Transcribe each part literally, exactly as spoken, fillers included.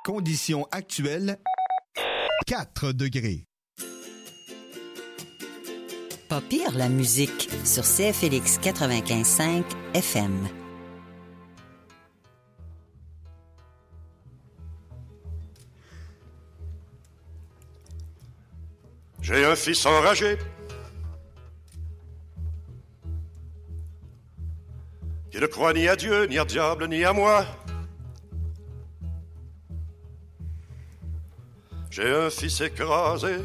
Conditions actuelles, quatre degrés. Pas pire la musique sur C F L X quatre-vingt-quinze cinq F M. J'ai un fils enragé qui ne croit ni à Dieu, ni à diable, ni à moi. J'ai un fils écrasé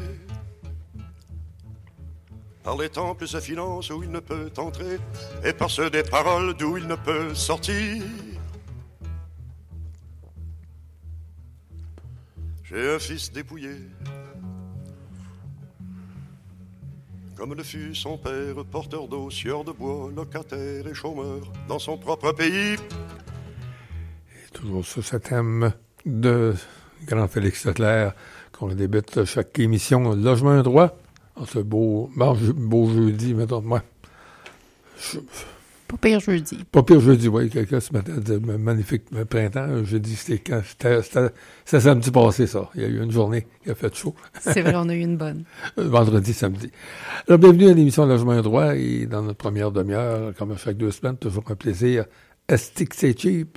par les temples et finances où il ne peut entrer, et par ceux des paroles d'où il ne peut sortir. J'ai un fils dépouillé, comme le fut son père, porteur d'eau, sieur de bois, locataire et chômeur dans son propre pays. Et toujours sur ce thème de Grand Félix Leclerc qu'on débute chaque émission Logement un droit. En ce beau, bon, beau jeudi, mettons, moi. Je, pas pire jeudi. Pas pire jeudi, oui. Quelqu'un ce matin dit magnifique printemps. Jeudi, c'était quand? C'était, c'était, c'était samedi passé, ça. Il y a eu une journée qui a fait chaud. C'est vrai, on a eu une bonne. Vendredi, samedi. Alors, bienvenue à l'émission Logement un droit. Et dans notre première demi-heure, comme à chaque deux semaines, toujours un plaisir. Est-ce que c'est cheap?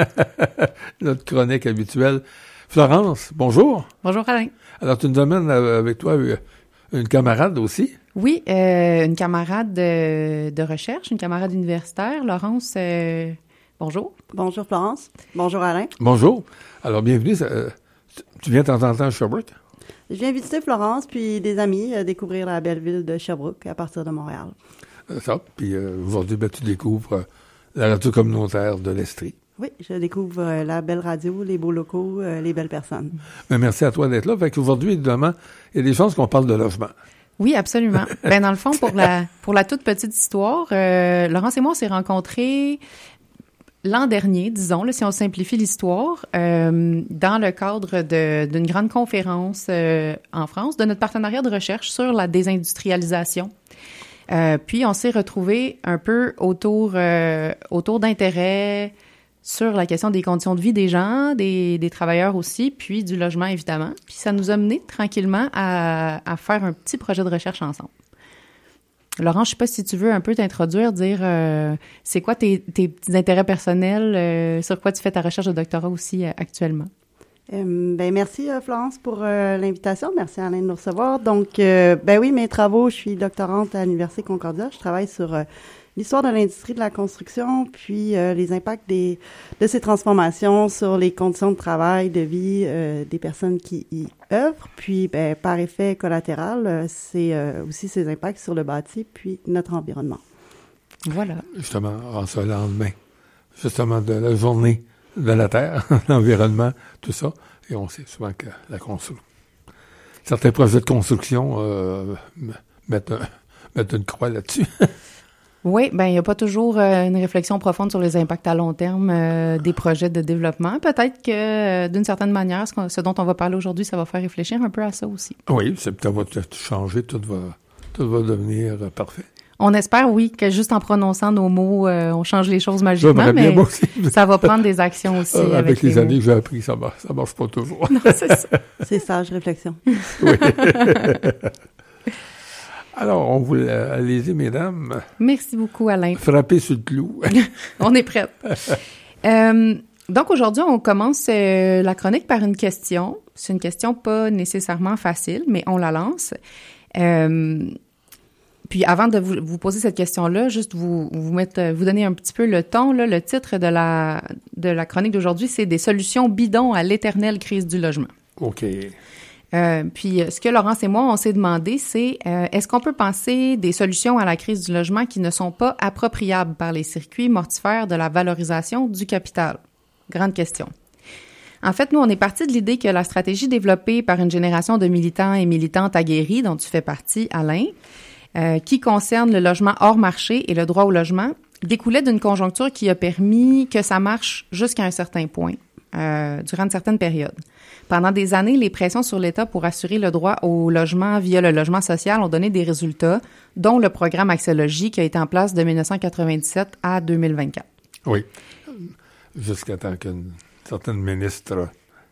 Notre chronique habituelle. Florence, bonjour. Bonjour, Alain. Alors, tu nous amènes avec toi une camarade aussi? Oui, euh, une camarade de, de recherche, une camarade universitaire. Laurence, euh, bonjour. Bonjour, Florence. Bonjour, Alain. Bonjour. Alors, bienvenue. Euh, tu viens de temps en temps à Sherbrooke? Je viens visiter Florence, puis des amis, euh, découvrir la belle ville de Sherbrooke à partir de Montréal. Euh, ça. Puis euh, aujourd'hui, ben, tu découvres euh, la radio communautaire de l'Estrie. Oui, je découvre euh, la belle radio, les beaux locaux, euh, les belles personnes. Mais merci à toi d'être là. Fait qu'aujourd'hui, évidemment, il y a des chances qu'on parle de logement. Oui, absolument. Ben dans le fond, pour la pour la toute petite histoire, euh, Laurence et moi, on s'est rencontrés l'an dernier, disons, là, si on simplifie l'histoire, euh, dans le cadre de, d'une grande conférence euh, en France, de notre partenariat de recherche sur la désindustrialisation. Euh, puis, on s'est retrouvés un peu autour euh, autour d'intérêts sur la question des conditions de vie des gens, des, des travailleurs aussi, puis du logement, évidemment. Puis ça nous a mené tranquillement à, à faire un petit projet de recherche ensemble. Laurent, je sais pas si tu veux un peu t'introduire, dire euh, c'est quoi tes, tes petits intérêts personnels, euh, sur quoi tu fais ta recherche de doctorat aussi euh, actuellement. Euh, ben merci euh, Florence pour euh, l'invitation. Merci Alain de nous recevoir. Donc, euh, ben oui, mes travaux, je suis doctorante à l'Université Concordia. Je travaille sur euh, l'histoire de l'industrie de la construction, puis euh, les impacts des, de ces transformations sur les conditions de travail, de vie euh, des personnes qui y œuvrent. Puis, ben, par effet collatéral, euh, c'est euh, aussi ces impacts sur le bâti, puis notre environnement. Voilà. Justement, en ce lendemain, justement, de la journée de la Terre, l'environnement, tout ça. Et on sait souvent que la construction, certains projets de construction euh, mettent, un, mettent une croix là-dessus. Oui, ben il n'y a pas toujours euh, une réflexion profonde sur les impacts à long terme euh, des projets de développement. Peut-être que, euh, d'une certaine manière, ce, ce dont on va parler aujourd'hui, ça va faire réfléchir un peu à ça aussi. Oui, c'est, ça va tout changer, tout va, tout va devenir euh, parfait. On espère, oui, que juste en prononçant nos mots, euh, on change les choses magiquement, ça mais ça va prendre des actions aussi. Euh, avec, avec les, les années mots. Que j'ai appris, ça marche, ça marche pas toujours. Non, c'est ça. C'est sage réflexion. Oui. Alors, on vous allez-y, mesdames. Merci beaucoup, Alain. Frappez sur le clou. On est prêtes. euh, donc, aujourd'hui, on commence euh, la chronique par une question. C'est une question pas nécessairement facile, mais on la lance. Euh, puis, avant de vous, vous poser cette question-là, juste vous vous mettre, vous donner un petit peu le ton. Là, le titre de la de la chronique d'aujourd'hui, c'est « Des solutions bidons à l'éternelle crise du logement ». OK. Euh, puis, ce que Laurence et moi, on s'est demandé, c'est euh, est-ce qu'on peut penser des solutions à la crise du logement qui ne sont pas appropriables par les circuits mortifères de la valorisation du capital? Grande question. En fait, nous, on est parti de l'idée que la stratégie développée par une génération de militants et militantes aguerris, dont tu fais partie, Alain, euh, qui concerne le logement hors marché et le droit au logement, découlait d'une conjoncture qui a permis que ça marche jusqu'à un certain point, euh, durant une certaine période. Pendant des années, les pressions sur l'État pour assurer le droit au logement via le logement social ont donné des résultats, dont le programme Axiologie qui a été en place de dix-neuf cent quatre-vingt-dix-sept à deux mille vingt-quatre. Oui, jusqu'à temps qu'une certaine ministre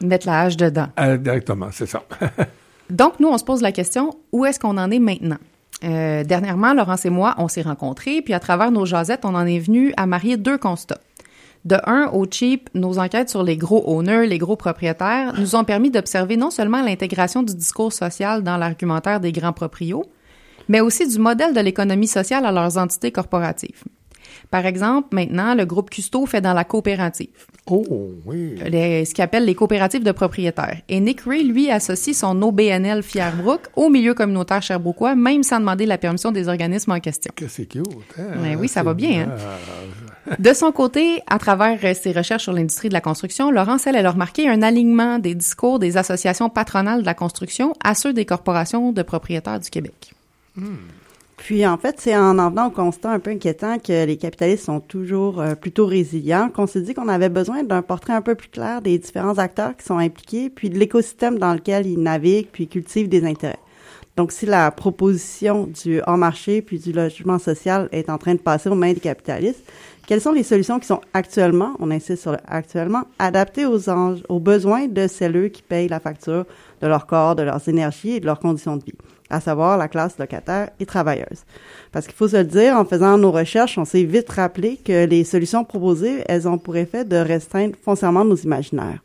Mettre la hache dedans. Euh, directement, c'est ça. Donc, nous, on se pose la question, où est-ce qu'on en est maintenant? Euh, dernièrement, Laurence et moi, on s'est rencontrés, puis à travers nos jasettes, on en est venu à marier deux constats. De un, au cheap, nos enquêtes sur les gros owners, les gros propriétaires, nous ont permis d'observer non seulement l'intégration du discours social dans l'argumentaire des grands proprios, mais aussi du modèle de l'économie sociale à leurs entités corporatives. Par exemple, maintenant, le groupe Custeau fait dans la coopérative. Oh, oui. Les, ce qu'il appelle les coopératives de propriétaires. Et Nick Ray, lui, associe son O B N L Fierbrook au milieu communautaire sherbrookois, même sans demander la permission des organismes en question. Que c'est cute, hein? Mais oui, ça c'est va bien, brave. hein? De son côté, à travers ses recherches sur l'industrie de la construction, Laurence, elle, elle a remarqué un alignement des discours des associations patronales de la construction à ceux des corporations de propriétaires du Québec. Hmm. Puis, en fait, c'est en en venant au constat un peu inquiétant que les capitalistes sont toujours euh, plutôt résilients qu'on s'est dit qu'on avait besoin d'un portrait un peu plus clair des différents acteurs qui sont impliqués, puis de l'écosystème dans lequel ils naviguent, puis cultivent des intérêts. Donc, si la proposition du hors-marché puis du logement social est en train de passer aux mains des capitalistes, quelles sont les solutions qui sont actuellement, on insiste sur le actuellement, adaptées aux, enj- aux besoins de celles qui payent la facture de leur corps, de leurs énergies et de leurs conditions de vie, à savoir la classe locataire et travailleuse. Parce qu'il faut se le dire, en faisant nos recherches, on s'est vite rappelé que les solutions proposées, elles ont pour effet de restreindre foncièrement nos imaginaires.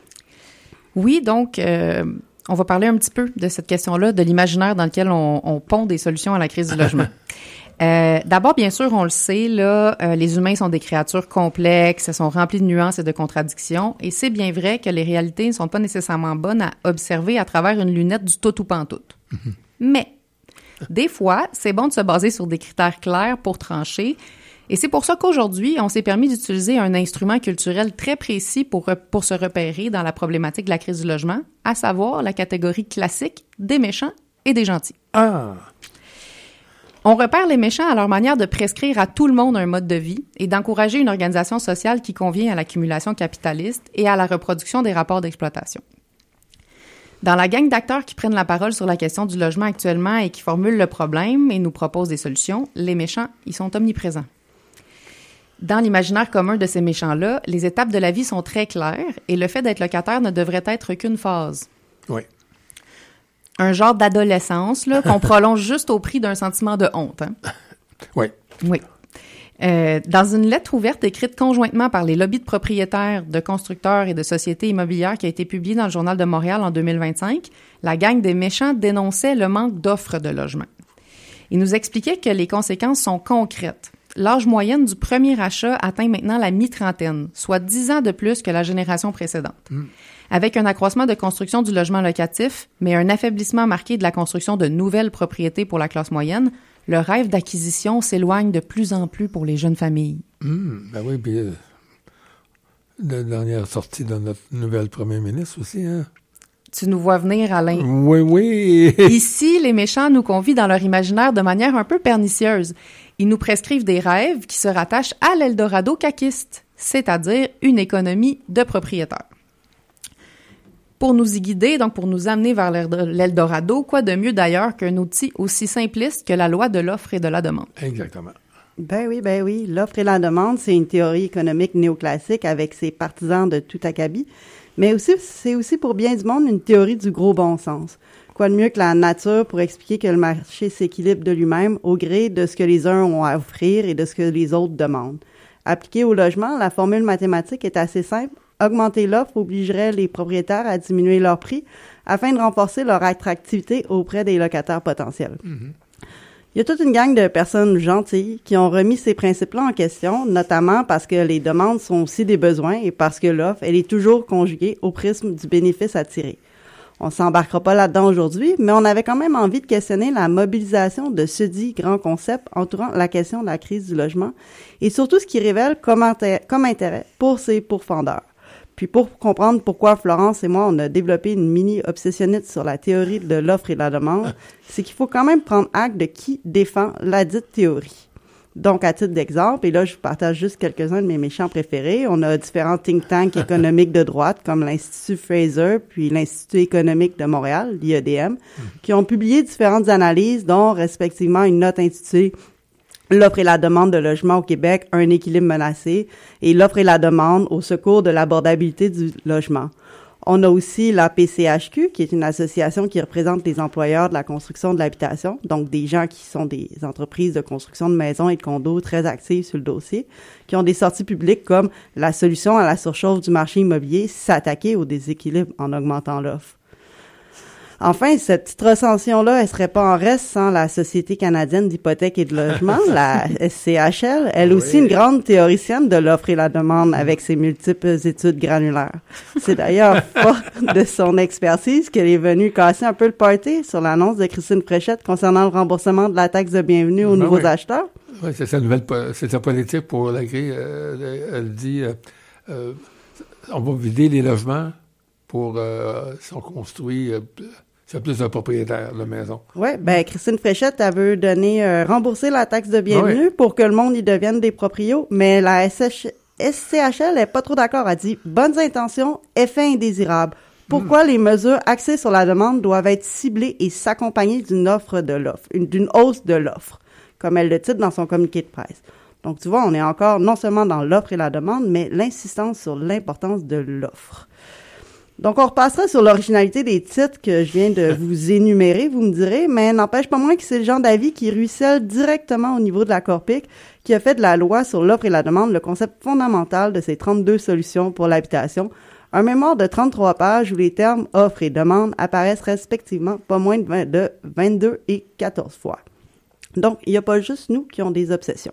Oui, donc, euh, on va parler un petit peu de cette question-là, de l'imaginaire dans lequel on, on pond des solutions à la crise du logement. Euh, d'abord, bien sûr, on le sait, là, euh, les humains sont des créatures complexes, elles sont remplies de nuances et de contradictions, et c'est bien vrai que les réalités ne sont pas nécessairement bonnes à observer à travers une lunette du tout ou pantoute. Mm-hmm. Mais, des fois, c'est bon de se baser sur des critères clairs pour trancher, et c'est pour ça qu'aujourd'hui, on s'est permis d'utiliser un instrument culturel très précis pour, pour se repérer dans la problématique de la crise du logement, à savoir la catégorie classique des méchants et des gentils. Ah! On repère les méchants à leur manière de prescrire à tout le monde un mode de vie et d'encourager une organisation sociale qui convient à l'accumulation capitaliste et à la reproduction des rapports d'exploitation. Dans la gang d'acteurs qui prennent la parole sur la question du logement actuellement et qui formulent le problème et nous proposent des solutions, les méchants, ils sont omniprésents. Dans l'imaginaire commun de ces méchants-là, les étapes de la vie sont très claires et le fait d'être locataire ne devrait être qu'une phase. Oui. Un genre d'adolescence là, qu'on prolonge juste au prix d'un sentiment de honte. Hein? Oui. Oui. Euh, dans une lettre ouverte écrite conjointement par les lobbies de propriétaires, de constructeurs et de sociétés immobilières qui a été publiée dans le Journal de Montréal en deux mille vingt-cinq, la gang des méchants dénonçait le manque d'offres de logement. Ils nous expliquaient que les conséquences sont concrètes. L'âge moyen du premier achat atteint maintenant la mi-trentaine, soit dix ans de plus que la génération précédente. Mm. Avec un accroissement de construction du logement locatif, mais un affaiblissement marqué de la construction de nouvelles propriétés pour la classe moyenne, le rêve d'acquisition s'éloigne de plus en plus pour les jeunes familles. Mmh, ben oui, puis euh, la dernière sortie de notre nouvelle premier ministre aussi, hein? Tu nous vois venir, Alain. Oui, oui. Ici, les méchants nous convient dans leur imaginaire de manière un peu pernicieuse. Ils nous prescrivent des rêves qui se rattachent à l'Eldorado caquiste, c'est-à-dire une économie de propriétaires. Pour nous y guider, donc pour nous amener vers l'Eldorado, quoi de mieux d'ailleurs qu'un outil aussi simpliste que la loi de l'offre et de la demande? Exactement. Ben oui, ben oui. L'offre et la demande, c'est une théorie économique néoclassique avec ses partisans de tout acabit, mais aussi c'est aussi pour bien du monde une théorie du gros bon sens. Quoi de mieux que la nature pour expliquer que le marché s'équilibre de lui-même au gré de ce que les uns ont à offrir et de ce que les autres demandent. Appliquée au logement, la formule mathématique est assez simple. Augmenter l'offre obligerait les propriétaires à diminuer leur prix afin de renforcer leur attractivité auprès des locataires potentiels. Mm-hmm. Il y a toute une gang de personnes gentilles qui ont remis ces principes-là en question, notamment parce que les demandes sont aussi des besoins et parce que l'offre, elle est toujours conjuguée au prisme du bénéfice à tirer. On s'embarquera pas là-dedans aujourd'hui, mais on avait quand même envie de questionner la mobilisation de ce dit grand concept entourant la question de la crise du logement et surtout ce qui révèle comme intérêt, comme intérêt pour ces pourfendeurs. Puis pour comprendre pourquoi Florence et moi, on a développé une mini-obsessionnite sur la théorie de l'offre et de la demande, c'est qu'il faut quand même prendre acte de qui défend la dite théorie. Donc, à titre d'exemple, et là, je vous partage juste quelques-uns de mes méchants préférés, on a différents think tanks économiques de droite, comme l'Institut Fraser, puis l'Institut économique de Montréal, l'I E D M, mmh. qui ont publié différentes analyses, dont respectivement une note intitulée « L'offre et la demande de logement au Québec, un équilibre menacé » et « L'offre et la demande au secours de l'abordabilité du logement ». On a aussi la P C H Q, qui est une association qui représente les employeurs de la construction de l'habitation, donc des gens qui sont des entreprises de construction de maisons et de condos très actives sur le dossier, qui ont des sorties publiques comme la solution à la surchauffe du marché immobilier, s'attaquer au déséquilibre en augmentant l'offre. Enfin, cette petite recension-là, elle serait pas en reste sans la Société canadienne d'hypothèques et de logement, la S C H L, elle Oui. aussi une grande théoricienne de l'offre et la demande avec ses multiples études granulaires. C'est d'ailleurs fort de son expertise qu'elle est venue casser un peu le party sur l'annonce de Christine Fréchette concernant le remboursement de la taxe de bienvenue aux Ben nouveaux oui. acheteurs. Oui, c'est sa nouvelle, po- c'est sa politique pour la grille. Euh, elle dit, euh, euh, on va vider les logements pour, euh, si on construit, euh, c'est plus de propriétaires de maison. Oui, ben Christine Fréchette, elle veut donner, euh, rembourser la taxe de bienvenue Oui. pour que le monde y devienne des proprios, mais la S C H L est pas trop d'accord. Elle dit, bonnes intentions, effets indésirables. Pourquoi mm. les mesures axées sur la demande doivent être ciblées et s'accompagner d'une offre de l'offre, une, d'une hausse de l'offre, comme elle le titre dans son communiqué de presse. Donc, tu vois, on est encore non seulement dans l'offre et la demande, mais l'insistance sur l'importance de l'offre. Donc, on repassera sur l'originalité des titres que je viens de vous énumérer, vous me direz, mais n'empêche pas moins que c'est le genre d'avis qui ruisselle directement au niveau de la Corpic, qui a fait de la loi sur l'offre et la demande le concept fondamental de ces trente-deux solutions pour l'habitation, un mémoire de trente-trois pages où les termes offre et demande apparaissent respectivement pas moins de, vingt, de vingt-deux et quatorze fois. Donc, il n'y a pas juste nous qui ont des obsessions.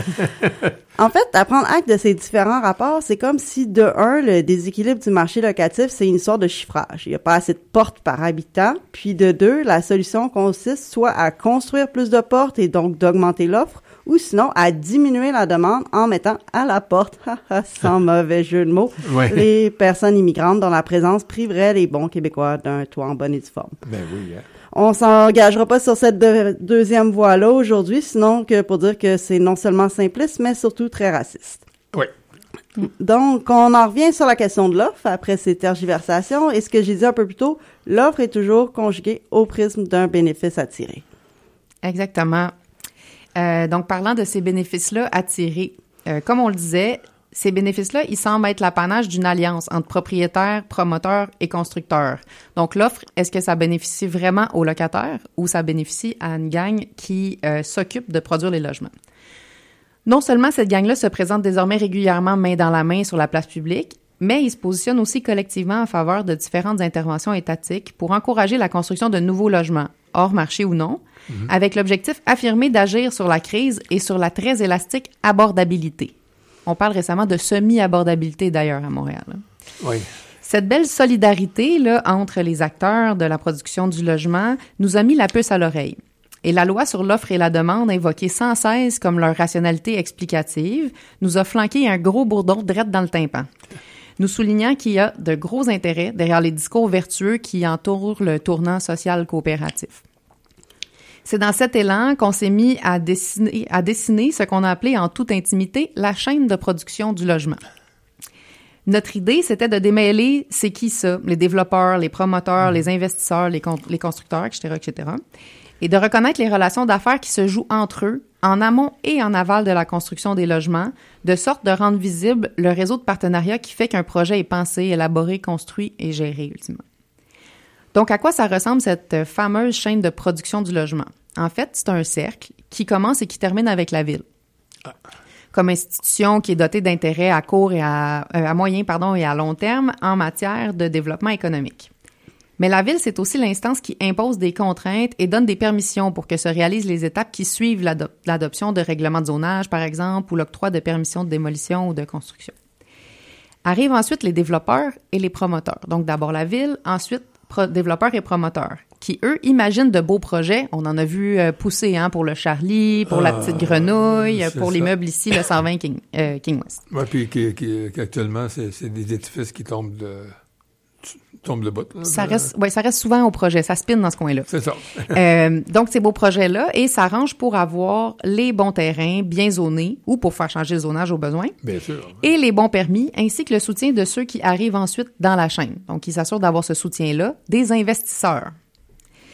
En fait, à prendre acte de ces différents rapports, c'est comme si, de un, le déséquilibre du marché locatif, c'est une histoire de chiffrage. Il n'y a pas assez de portes par habitant. Puis, de deux, la solution consiste soit à construire plus de portes et donc d'augmenter l'offre, ou sinon à diminuer la demande en mettant à la porte, sans mauvais jeu de mots, Ouais. les personnes immigrantes dont la présence priverait les bons Québécois d'un toit en bonne et due forme. Ben oui, hein. On s'engagera pas sur cette de- deuxième voie-là aujourd'hui, sinon que pour dire que c'est non seulement simpliste, mais surtout très raciste. Oui. Donc, on en revient sur la question de l'offre après ces tergiversations. Et ce que j'ai dit un peu plus tôt, l'offre est toujours conjuguée au prisme d'un bénéfice à tirer. Exactement. Euh, donc, parlant de ces bénéfices-là à tirer, euh, comme on le disait, ces bénéfices-là, ils semblent être l'apanage d'une alliance entre propriétaires, promoteurs et constructeurs. Donc, l'offre, est-ce que ça bénéficie vraiment aux locataires ou ça bénéficie à une gang qui euh, s'occupe de produire les logements? Non seulement cette gang-là se présente désormais régulièrement main dans la main sur la place publique, mais ils se positionnent aussi collectivement en faveur de différentes interventions étatiques pour encourager la construction de nouveaux logements, hors marché ou non, mm-hmm. avec l'objectif affirmé d'agir sur la crise et sur la très élastique abordabilité. On parle récemment de semi-abordabilité, d'ailleurs, à Montréal. Oui. Cette belle solidarité là, entre les acteurs de la production du logement nous a mis la puce à l'oreille. Et la loi sur l'offre et la demande, invoquée sans cesse comme leur rationalité explicative, nous a flanqué un gros bourdon drette dans le tympan, nous soulignant qu'il y a de gros intérêts derrière les discours vertueux qui entourent le tournant social coopératif. C'est dans cet élan qu'on s'est mis à dessiner, à dessiner ce qu'on a appelé en toute intimité la chaîne de production du logement. Notre idée, c'était de démêler c'est qui ça, les développeurs, les promoteurs, les investisseurs, les, con- les constructeurs, et cetera, et cetera, et de reconnaître les relations d'affaires qui se jouent entre eux, en amont et en aval de la construction des logements, de sorte de rendre visible le réseau de partenariat qui fait qu'un projet est pensé, élaboré, construit et géré ultimement. Donc, à quoi ça ressemble cette fameuse chaîne de production du logement? En fait, c'est un cercle qui commence et qui termine avec la ville. Comme institution qui est dotée d'intérêts à court et à, euh, à moyen pardon, et à long terme en matière de développement économique. Mais la ville, c'est aussi l'instance qui impose des contraintes et donne des permissions pour que se réalisent les étapes qui suivent l'adop- l'adoption de règlements de zonage, par exemple, ou l'octroi de permissions de démolition ou de construction. Arrivent ensuite les développeurs et les promoteurs. Donc, d'abord la ville, ensuite pro- développeurs et promoteurs, qui, eux, imaginent de beaux projets. On en a vu euh, pousser hein, pour le Charlie, pour Ah, la petite grenouille, c'est pour ça. l'immeuble ici, le cent vingt King, euh, King West. Oui, puis qui, qui, qui actuellement, c'est, c'est des édifices qui tombent de, tombent de bout. Là, Ça de- reste, ouais, ça reste souvent au projet, ça spinne dans ce coin-là. C'est ça. Euh, donc, ces beaux projets-là, et ça arrange pour avoir les bons terrains bien zonés ou pour faire changer le zonage au besoin, Bien sûr. et les bons permis, ainsi que le soutien de ceux qui arrivent ensuite dans la chaîne. Donc, ils s'assurent d'avoir ce soutien-là des investisseurs.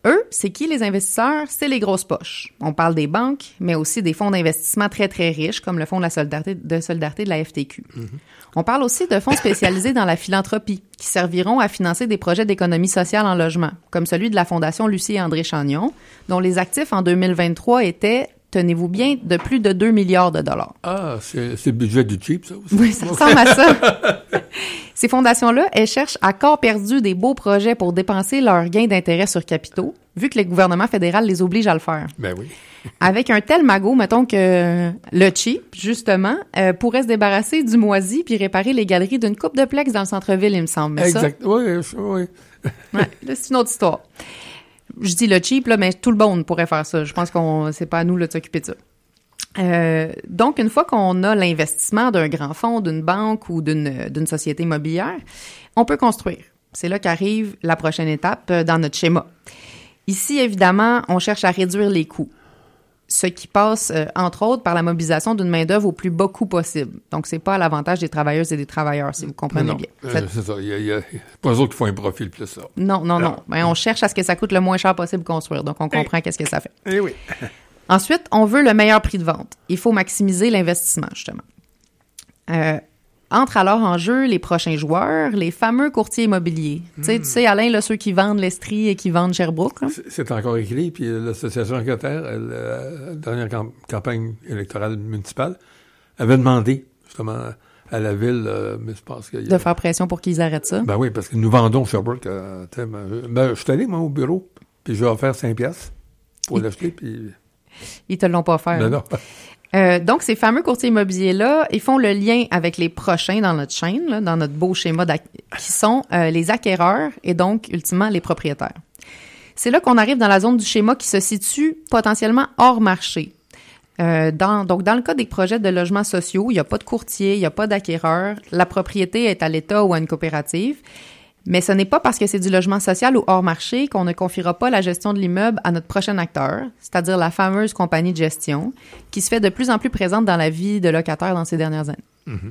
Eux, c'est qui les investisseurs? C'est les grosses poches. On parle des banques, mais aussi des fonds d'investissement très, très riches, comme le Fonds de la solidarité de, solidarité de la F T Q. Mm-hmm. On parle aussi de fonds spécialisés dans la philanthropie, qui serviront à financer des projets d'économie sociale en logement, comme celui de la Fondation Lucie et André Chagnon, dont les actifs en deux mille vingt-trois étaient, tenez-vous bien, de plus de deux milliards de dollars. Ah, c'est, c'est le budget du cheap, ça aussi. Oui, ça ressemble à ça. Ces fondations-là, elles cherchent à corps perdu des beaux projets pour dépenser leurs gains d'intérêt sur capitaux, vu que le gouvernement fédéral les oblige à le faire. Ben oui. Avec un tel magot, mettons que le cheap, justement, euh, pourrait se débarrasser du moisi puis réparer les galeries d'une coupe de plex dans le centre-ville, il me semble. Mais exact. Ça, oui, oui. Ouais, là, c'est une autre histoire. Je dis le cheap, là, mais tout le monde pourrait faire ça. Je pense qu'on c'est pas à nous là, de s'occuper de ça. Euh, donc, une fois qu'on a l'investissement d'un grand fonds, d'une banque ou d'une, d'une société immobilière, on peut construire. C'est là qu'arrive la prochaine étape dans notre schéma. Ici, évidemment, on cherche à réduire les coûts, ce qui passe, euh, entre autres, par la mobilisation d'une main-d'œuvre au plus bas coût possible. Donc, c'est pas à l'avantage des travailleuses et des travailleurs, si vous comprenez non, bien. Euh, Cette... C'est ça. Il y a, il y a pas eux autres qui font un profil plus ça. Non, non, non. non. Ben, on cherche à ce que ça coûte le moins cher possible construire. Donc, on comprend hey. qu'est-ce que ça fait. Eh oui. Ensuite, on veut le meilleur prix de vente. Il faut maximiser l'investissement, justement. Euh, entrent alors en jeu les prochains joueurs, les fameux courtiers immobiliers. Mm. Tu sais, Alain, là, ceux qui vendent l'Estrie et qui vendent Sherbrooke. Là. C'est, c'est encore écrit. Puis l'Association Angleterre, la dernière camp- campagne électorale municipale, avait demandé, justement, à la ville, euh, mais je pense qu'il y a... de faire pression pour qu'ils arrêtent ça. Ben oui, parce que nous vendons Sherbrooke. Euh, ben, je suis allé, moi, au bureau, puis je vais offert cinq piastres pour Il... l'acheter, puis... Ils te l'ont pas offert. Ben non. Euh, donc, ces fameux courtiers immobiliers-là, ils font le lien avec les prochains dans notre chaîne, là, dans notre beau schéma qui sont euh, les acquéreurs et donc, ultimement, les propriétaires. C'est là qu'on arrive dans la zone du schéma qui se situe potentiellement hors marché. Euh, dans, donc, dans le cas des projets de logements sociaux, il n'y a pas de courtier, il n'y a pas d'acquéreur. La propriété est à l'État ou à une coopérative. Mais ce n'est pas parce que c'est du logement social ou hors marché qu'on ne confiera pas la gestion de l'immeuble à notre prochain acteur, c'est-à-dire la fameuse compagnie de gestion, qui se fait de plus en plus présente dans la vie de locataires dans ces dernières années. Mm-hmm.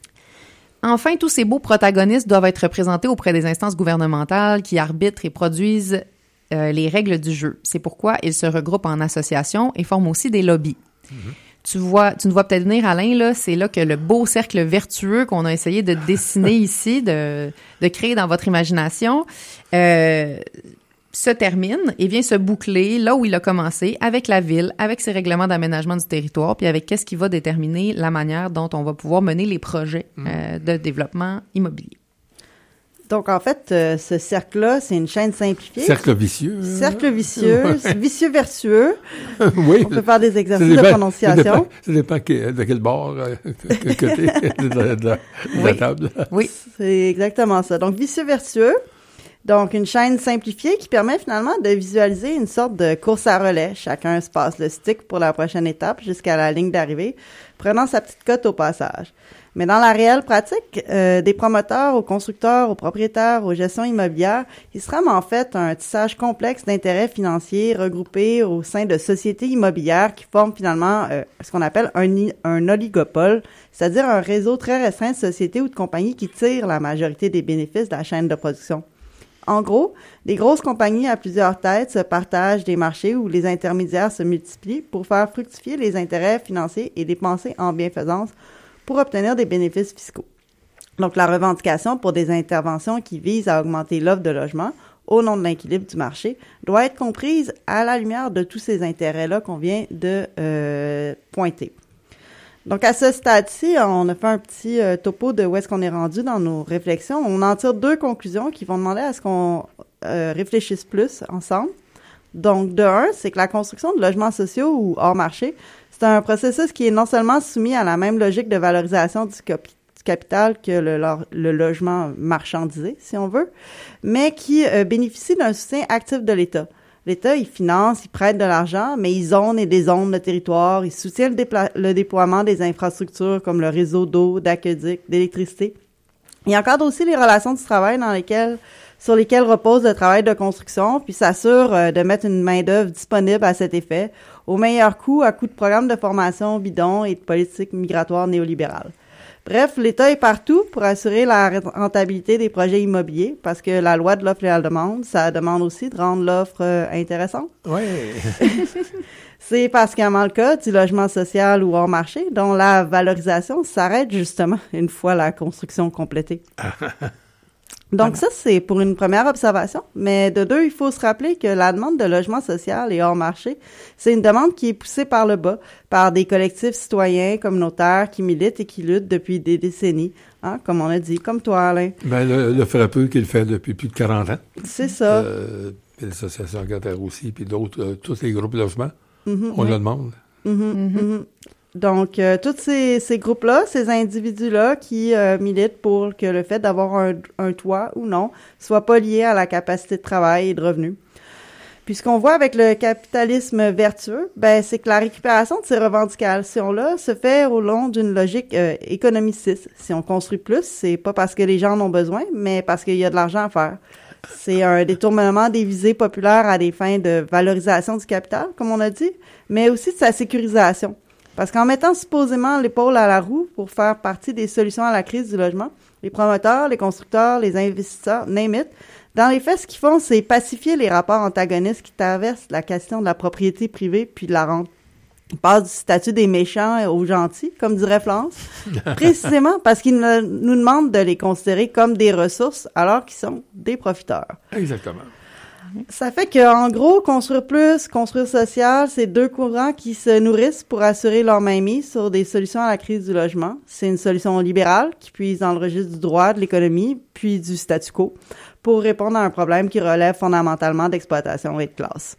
Enfin, tous ces beaux protagonistes doivent être représentés auprès des instances gouvernementales qui arbitrent et produisent euh, les règles du jeu. C'est pourquoi ils se regroupent en associations et forment aussi des lobbies. Mm-hmm. Tu vois, tu nous vois peut-être venir, Alain, là, c'est là que le beau cercle vertueux qu'on a essayé de dessiner ici, de, de créer dans votre imagination, euh, se termine et vient se boucler là où il a commencé, avec la ville, avec ses règlements d'aménagement du territoire, puis avec qu'est-ce qui va déterminer la manière dont on va pouvoir mener les projets euh, de développement immobilier. Donc, en fait, euh, ce cercle-là, c'est une chaîne simplifiée. Cercle vicieux. Cercle vicieux, vicieux vertueux. Oui. On peut faire des exercices dépend, de prononciation. Ça dépend, ça dépend que, de quel bord, euh, quel côté de, de, de, de oui. la table. Oui, c'est exactement ça. Donc, vicieux vertueux. Donc, une chaîne simplifiée qui permet finalement de visualiser une sorte de course à relais. Chacun se passe le stick pour la prochaine étape jusqu'à la ligne d'arrivée, prenant sa petite cote au passage. Mais dans la réelle pratique, euh, des promoteurs aux constructeurs, aux propriétaires, aux gestions immobilières, il se rame en fait un tissage complexe d'intérêts financiers regroupés au sein de sociétés immobilières qui forment finalement euh, ce qu'on appelle un, un oligopole, c'est-à-dire un réseau très restreint de sociétés ou de compagnies qui tirent la majorité des bénéfices de la chaîne de production. En gros, des grosses compagnies à plusieurs têtes se partagent des marchés où les intermédiaires se multiplient pour faire fructifier les intérêts financiers et dépenser en bienfaisance pour obtenir des bénéfices fiscaux. Donc, la revendication pour des interventions qui visent à augmenter l'offre de logement au nom de l'équilibre du marché doit être comprise à la lumière de tous ces intérêts-là qu'on vient de euh, pointer. Donc, à ce stade-ci, on a fait un petit euh, topo de où est-ce qu'on est rendu dans nos réflexions. On en tire deux conclusions qui vont demander à ce qu'on euh, réfléchisse plus ensemble. Donc, de un, c'est que la construction de logements sociaux ou hors marché, c'est un processus qui est non seulement soumis à la même logique de valorisation du, cap- du capital que le, le logement marchandisé, si on veut, mais qui euh, bénéficie d'un soutien actif de l'État. L'État, il finance, il prête de l'argent, mais il zone et dézone le territoire, il soutient le, dépla- le déploiement des infrastructures comme le réseau d'eau, d'aqueduc, d'électricité. Il encadre aussi les relations du travail dans lesquelles sur lesquels repose le travail de construction, puis s'assure euh, de mettre une main-d'œuvre disponible à cet effet, au meilleur coût, à coût de programmes de formation bidon et de politique migratoire néolibérale. Bref, l'État est partout pour assurer la rentabilité des projets immobiliers, parce que la loi de l'offre et la demande, ça demande aussi de rendre l'offre euh, intéressante. Oui. C'est particulièrement le cas du logement social ou hors marché, dont la valorisation s'arrête justement une fois la construction complétée. Donc ça, c'est pour une première observation. Mais de deux, il faut se rappeler que la demande de logement social et hors marché, c'est une demande qui est poussée par le bas, par des collectifs citoyens, communautaires, qui militent et qui luttent depuis des décennies, hein, comme on a dit, comme toi, Alain. Ben, le, le Frappeux qui le fait depuis plus de quarante ans. C'est ça. Euh, puis l'association Locataires aussi, puis d'autres, euh, tous les groupes de logement, mm-hmm, on oui. le demande. Mm-hmm, mm-hmm. Donc, euh, tous ces, ces groupes-là, ces individus-là qui euh, militent pour que le fait d'avoir un, un toit ou non soit pas lié à la capacité de travail et de revenus. Puis ce qu'on voit avec le capitalisme vertueux, ben c'est que la récupération de ces revendications-là se fait au long d'une logique euh, économiciste. Si on construit plus, c'est pas parce que les gens en ont besoin, mais parce qu'il y a de l'argent à faire. C'est un détournement des visées populaires à des fins de valorisation du capital, comme on a dit, mais aussi de sa sécurisation. Parce qu'en mettant supposément l'épaule à la roue pour faire partie des solutions à la crise du logement, les promoteurs, les constructeurs, les investisseurs, name it, dans les faits, ce qu'ils font, c'est pacifier les rapports antagonistes qui traversent la question de la propriété privée puis de la rente. Ils passent du statut des méchants aux gentils, comme dirait Florence, précisément parce qu'ils nous demandent de les considérer comme des ressources alors qu'ils sont des profiteurs. Exactement. Ça fait que, en gros, construire plus, construire social, c'est deux courants qui se nourrissent pour assurer leur mainmise sur des solutions à la crise du logement. C'est une solution libérale qui puise dans le registre du droit, de l'économie, puis du statu quo, pour répondre à un problème qui relève fondamentalement d'exploitation et de classe.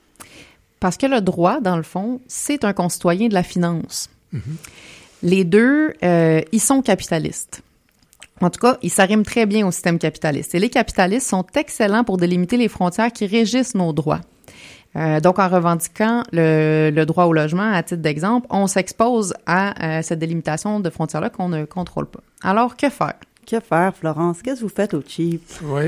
Parce que le droit, dans le fond, c'est un concitoyen de la finance. Mm-hmm. Les deux, euh, ils sont capitalistes. En tout cas, ils s'arriment très bien au système capitaliste. Et les capitalistes sont excellents pour délimiter les frontières qui régissent nos droits. Euh, donc, en revendiquant le, le droit au logement, à titre d'exemple, on s'expose à euh, cette délimitation de frontières-là qu'on ne contrôle pas. Alors, que faire? Que faire, Florence? Qu'est-ce que vous faites au cheap? Oui.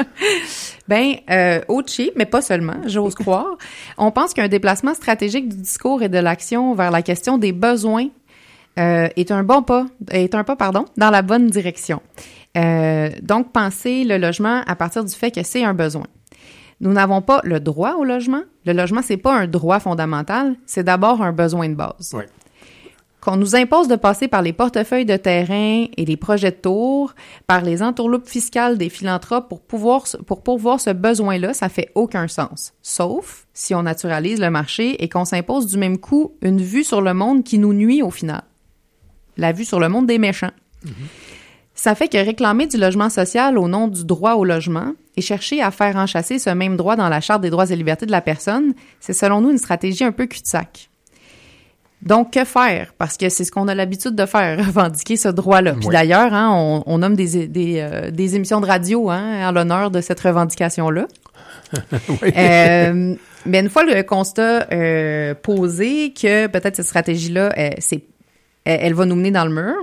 Ben, euh, au cheap, mais pas seulement, j'ose croire. On pense qu'un déplacement stratégique du discours et de l'action vers la question des besoins Euh, est un bon pas, est un pas, pardon, dans la bonne direction. Euh, donc, penser le logement à partir du fait que c'est un besoin. Nous n'avons pas le droit au logement. Le logement, c'est pas un droit fondamental, c'est d'abord un besoin de base. Oui. Qu'on nous impose de passer par les portefeuilles de terrain et les projets de tour, par les entourloupes fiscales des philanthropes pour pouvoir, pour pourvoir ce besoin-là, ça fait aucun sens. Sauf si on naturalise le marché et qu'on s'impose du même coup une vue sur le monde qui nous nuit au final. La vue sur le monde des méchants. Mm-hmm. Ça fait que réclamer du logement social au nom du droit au logement et chercher à faire enchasser ce même droit dans la Charte des droits et libertés de la personne, c'est selon nous une stratégie un peu cul-de-sac. Donc, que faire? Parce que c'est ce qu'on a l'habitude de faire, revendiquer ce droit-là. Puis oui. d'ailleurs, hein, on, on nomme des, des, euh, des émissions de radio hein, en l'honneur de cette revendication-là. oui. euh, mais une fois le constat euh, posé que peut-être cette stratégie-là, euh, c'est elle va nous mener dans le mur.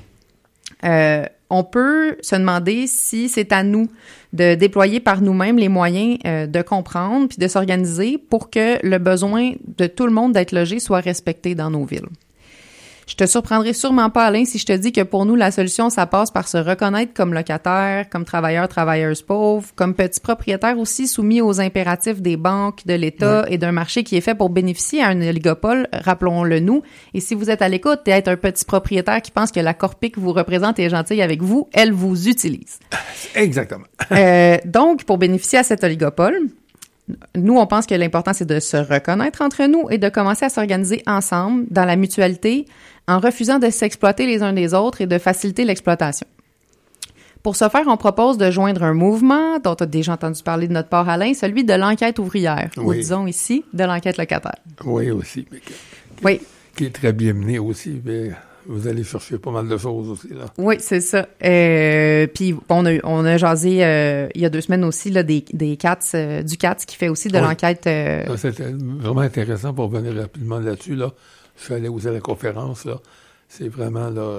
Euh, on peut se demander si c'est à nous de déployer par nous-mêmes les moyens euh, de comprendre puis de s'organiser pour que le besoin de tout le monde d'être logé soit respecté dans nos villes. Je te surprendrai sûrement pas, Alain, si je te dis que pour nous, la solution, ça passe par se reconnaître comme locataire, comme travailleur, travailleuse pauvre, comme petit propriétaire aussi soumis aux impératifs des banques, de l'État oui. et d'un marché qui est fait pour bénéficier à un oligopole, rappelons-le nous. Et si vous êtes à l'écoute et êtes un petit propriétaire qui pense que la Corpic vous représente et est gentille avec vous, elle vous utilise. Exactement. euh, donc, pour bénéficier à cet oligopole, nous, on pense que l'important, c'est de se reconnaître entre nous et de commencer à s'organiser ensemble dans la mutualité en refusant de s'exploiter les uns des autres et de faciliter l'exploitation. Pour ce faire, on propose de joindre un mouvement dont tu as déjà entendu parler de notre part, Alain, celui de l'enquête ouvrière, oui. ou disons ici, de l'enquête locataire. Oui, aussi. Mais qui, oui. Qui est très bien mené aussi, mais vous allez chercher pas mal de choses aussi, là. Oui, c'est ça. Euh, puis on a, on a jasé euh, il y a deux semaines aussi là, des, des C A T S, euh, du C A T S qui fait aussi de oui. l'enquête. Euh... C'était vraiment intéressant pour revenir rapidement là-dessus, là. Je suis allé aussi à la conférence, là. C'est vraiment, là...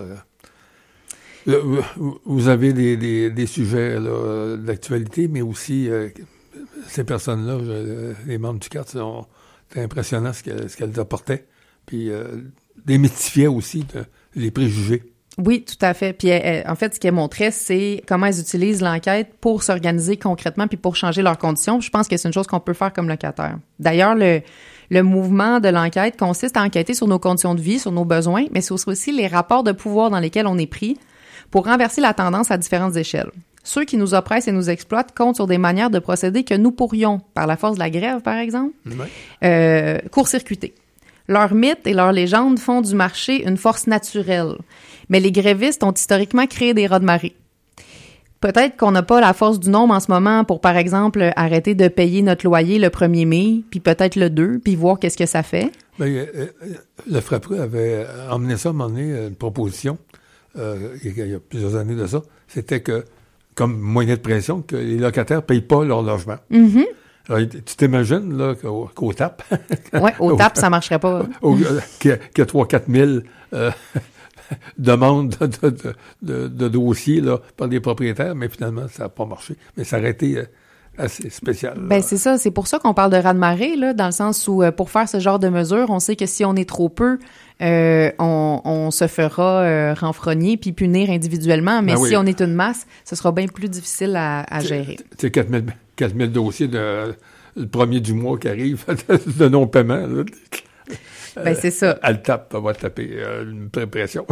là vous avez des, des, des sujets là, d'actualité, mais aussi euh, ces personnes-là, je, les membres du C A T S, sont, c'était impressionnant ce qu'elles, ce qu'elles apportaient. Puis euh, démystifiaient aussi de, les préjugés. Oui, tout à fait. Puis euh, en fait, ce qu'elle montrait, c'est comment elles utilisent l'enquête pour s'organiser concrètement puis pour changer leurs conditions. Puis je pense que c'est une chose qu'on peut faire comme locataire. D'ailleurs, le, le mouvement de l'enquête consiste à enquêter sur nos conditions de vie, sur nos besoins, mais c'est aussi les rapports de pouvoir dans lesquels on est pris pour renverser la tendance à différentes échelles. Ceux qui nous oppressent et nous exploitent comptent sur des manières de procéder que nous pourrions, par la force de la grève, par exemple, oui. euh, court-circuiter. Leurs mythes et leurs légendes font du marché une force naturelle. Mais les grévistes ont historiquement créé des rats de marée. Peut-être qu'on n'a pas la force du nombre en ce moment pour, par exemple, arrêter de payer notre loyer le premier mai, puis peut-être le deux, puis voir qu'est-ce que ça fait. Bien, euh, le Frappru avait emmené ça, à un moment donné, une proposition, euh, il y a plusieurs années de ça, c'était que, comme moyen de pression, que les locataires ne payent pas leur logement. Mm-hmm. Alors, tu t'imagines là, qu'au, qu'au T A P... Oui, au T A P, ça ne marcherait pas. Au, euh, qu'il y a trois à quatre mille euh, demandes de, de, de, de, de dossiers là, par des propriétaires, mais finalement, ça n'a pas marché. Mais ça aurait été euh, assez spécial. Ben c'est ça. C'est pour ça qu'on parle de raz-de-marée, là, dans le sens où, euh, pour faire ce genre de mesures, on sait que si on est trop peu, euh, on, on se fera euh, renfrogner puis punir individuellement. Mais ben oui. Si on est une masse, ce sera bien plus difficile à, à gérer. Tu sais, quatre mille dossiers de, le premier du mois qui arrive de non-paiement. Là. Ben, c'est ça. Elle tape, elle va taper euh, une pression.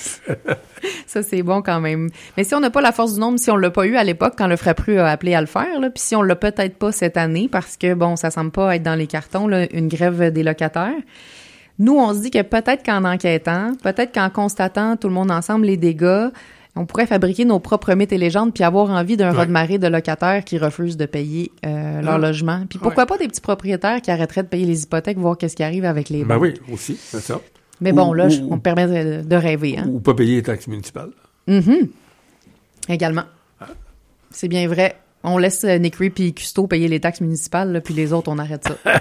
Ça, c'est bon quand même. Mais si on n'a pas la force du nombre, si on l'a pas eu à l'époque, quand le Frappru a appelé à le faire, là, puis si on l'a peut-être pas cette année, parce que, bon, ça semble pas être dans les cartons, là, une grève des locataires, nous, on se dit que peut-être qu'en enquêtant, peut-être qu'en constatant tout le monde ensemble les dégâts, on pourrait fabriquer nos propres mythes et légendes puis avoir envie d'un ouais. raz-de-marée de locataires qui refusent de payer euh, leur ouais. logement. Puis pourquoi ouais. pas des petits propriétaires qui arrêteraient de payer les hypothèques, voir qu'est-ce qui arrive avec les ben banques. Oui, aussi, c'est ça. Mais ou, bon, là, ou, je, on me permet de, de rêver. Hein. Ou pas payer les taxes municipales. Mm-hmm. Également. Ah. C'est bien vrai. On laisse Nickery puis Custo payer les taxes municipales, là, puis les autres, on arrête ça.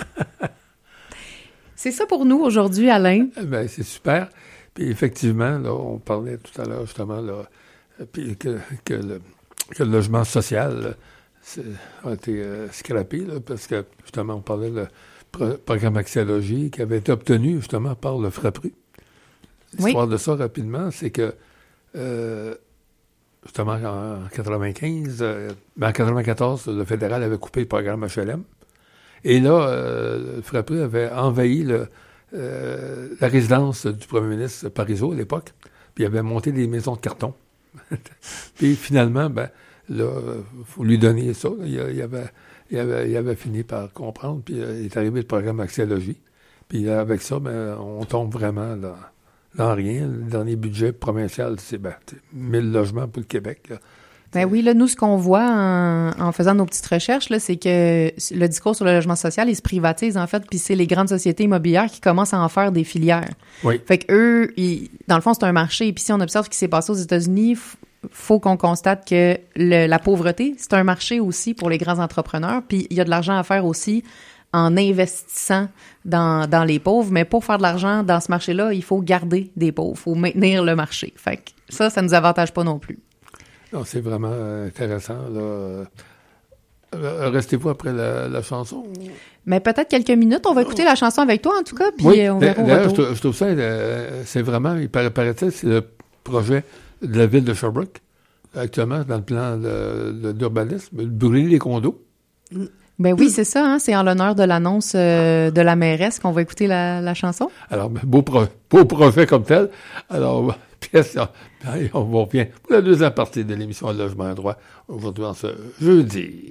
C'est ça pour nous aujourd'hui, Alain. Ben, c'est super. Puis effectivement, là, on parlait tout à l'heure justement là, puis que, que, le, que le logement social c'est, a été euh, scrappé, là, parce que justement, on parlait de pro- programme axiologie qui avait été obtenu justement par le Frappru. L'histoire oui. de ça rapidement, c'est que euh, justement en quatre-vingt-quinze, euh, ben en quatre-vingt-quatorze, le fédéral avait coupé le programme H L M. Et là, euh, le Frappru avait envahi le Euh, la résidence du premier ministre Parizeau à l'époque, puis il avait monté des maisons de carton. Puis finalement, ben là, il faut lui donner ça. Il, il, avait, il, avait, il avait fini par comprendre, puis euh, il est arrivé le programme axiologie. Puis euh, avec ça, ben, on tombe vraiment dans, dans rien. Le dernier budget provincial, c'est ben, mille logements pour le Québec, là. Ben oui, là, nous, ce qu'on voit en, en faisant nos petites recherches, là, c'est que le discours sur le logement social, il se privatise, en fait, puis c'est les grandes sociétés immobilières qui commencent à en faire des filières. Oui. Fait que eux, ils, dans le fond, c'est un marché. Puis si on observe ce qui s'est passé aux États-Unis, f- faut qu'on constate que le, la pauvreté, c'est un marché aussi pour les grands entrepreneurs. Puis il y a de l'argent à faire aussi en investissant dans, dans les pauvres. Mais pour faire de l'argent dans ce marché-là, il faut garder des pauvres. Il faut maintenir le marché. Fait que ça, ça nous avantage pas non plus. Non, c'est vraiment intéressant, là. Restez-vous après la, la chanson? Mais peut-être quelques minutes. On va écouter la chanson avec toi, en tout cas, puis oui, on verra au d'ailleurs, retour. Je, je trouve ça, euh, c'est vraiment, il paraît, paraît-il, c'est le projet de la ville de Sherbrooke, actuellement, dans le plan de, de, d'urbanisme, de brûler les condos. Ben oui, c'est ça, hein, c'est en l'honneur de l'annonce euh, de la mairesse qu'on va écouter la, la chanson. Alors, beau, pro, beau projet comme tel. Alors, pièce, on revient pour la deuxième partie de l'émission Logement à droit, aujourd'hui en ce jeudi.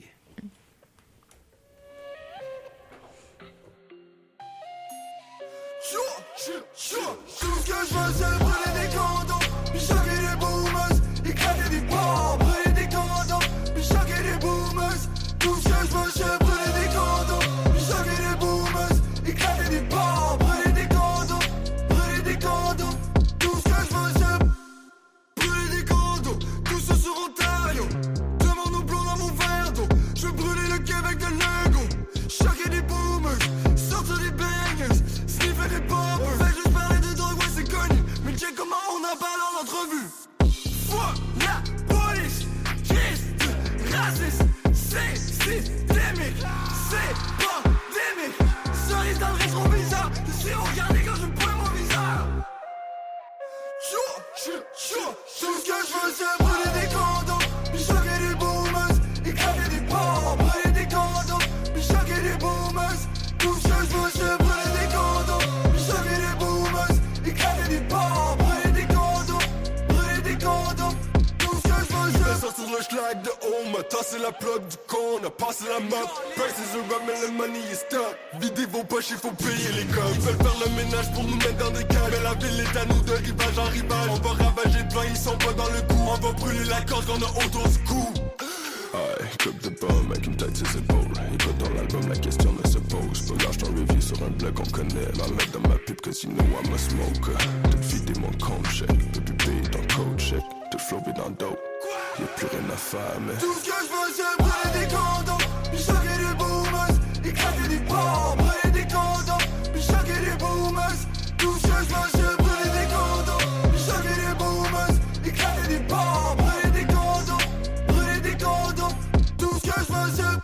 Tout ce que je veux, c'est brûler des condos, puis choquer des boomers, éclater des bombes, brûler des condos, puis choquer des boomers. Tout ce que je veux, c'est brûler des condos, puis choquer des boomers, éclater des bombes, brûler des condos, brûler des condos. Tout ce que je veux, c'est brûler des condos, tout ça sur Ontario. Demande au blond dans mon verre d'eau, je veux brûler le Québec de Lego, choquer des boomers, sortir des bangers, sniffer des poppers. Check comment on en parle en entrevue. Fuck la police, triste, raciste, c'est systémique, c'est pandémique. Cerise dans le rétroviseur, je suis regardé quand je me pointe mon viseur. Tout ce que je veux c'est brûler des condos, puis choquer des boomers, éclater des porcs, brûler des condos, puis choquer des boomers. Tout ce que je veux c'est brûler des condos, puis choquer des boomers, éclater des porcs, brûler des condos, brûler des condos. Tout ce que je veux c'est sortir le schlag de haut, m'a tassé la plug du con, on a passé la map. Prices are up, mais le money is stuck. Videz vos poches, il faut payer les codes. Veulent faire le ménage pour nous mettre dans des cages. Mais la ville est à nous de rivage en rivage. On va ravager de vin, ils sont pas dans le coup. On va brûler la corde qu'on a autour du cou. Aïe, coupe de pomme avec une tête ses épaules. Écoute dans l'album, la question ne se pose. Pas lâche ton review sur un blog qu'on connaît. Ma mettre dans ma pipe, cause you know I'm a smoker. Tout vider mon compte chèque. Depuis payer ton code chèque. Tout flopé dans le dos. Y'a plus rien à faire, mais tout ce que je veux c'est brûler des condos, puis choquer des boomers, éclater des porcs, brûler des condos, puis choquer des boomers. Tout ce que je veux c'est brûler des condos, puis choquer des boomers, éclater des porcs, brûler des condos, brûler des condos. Tout ce que je veux c'est...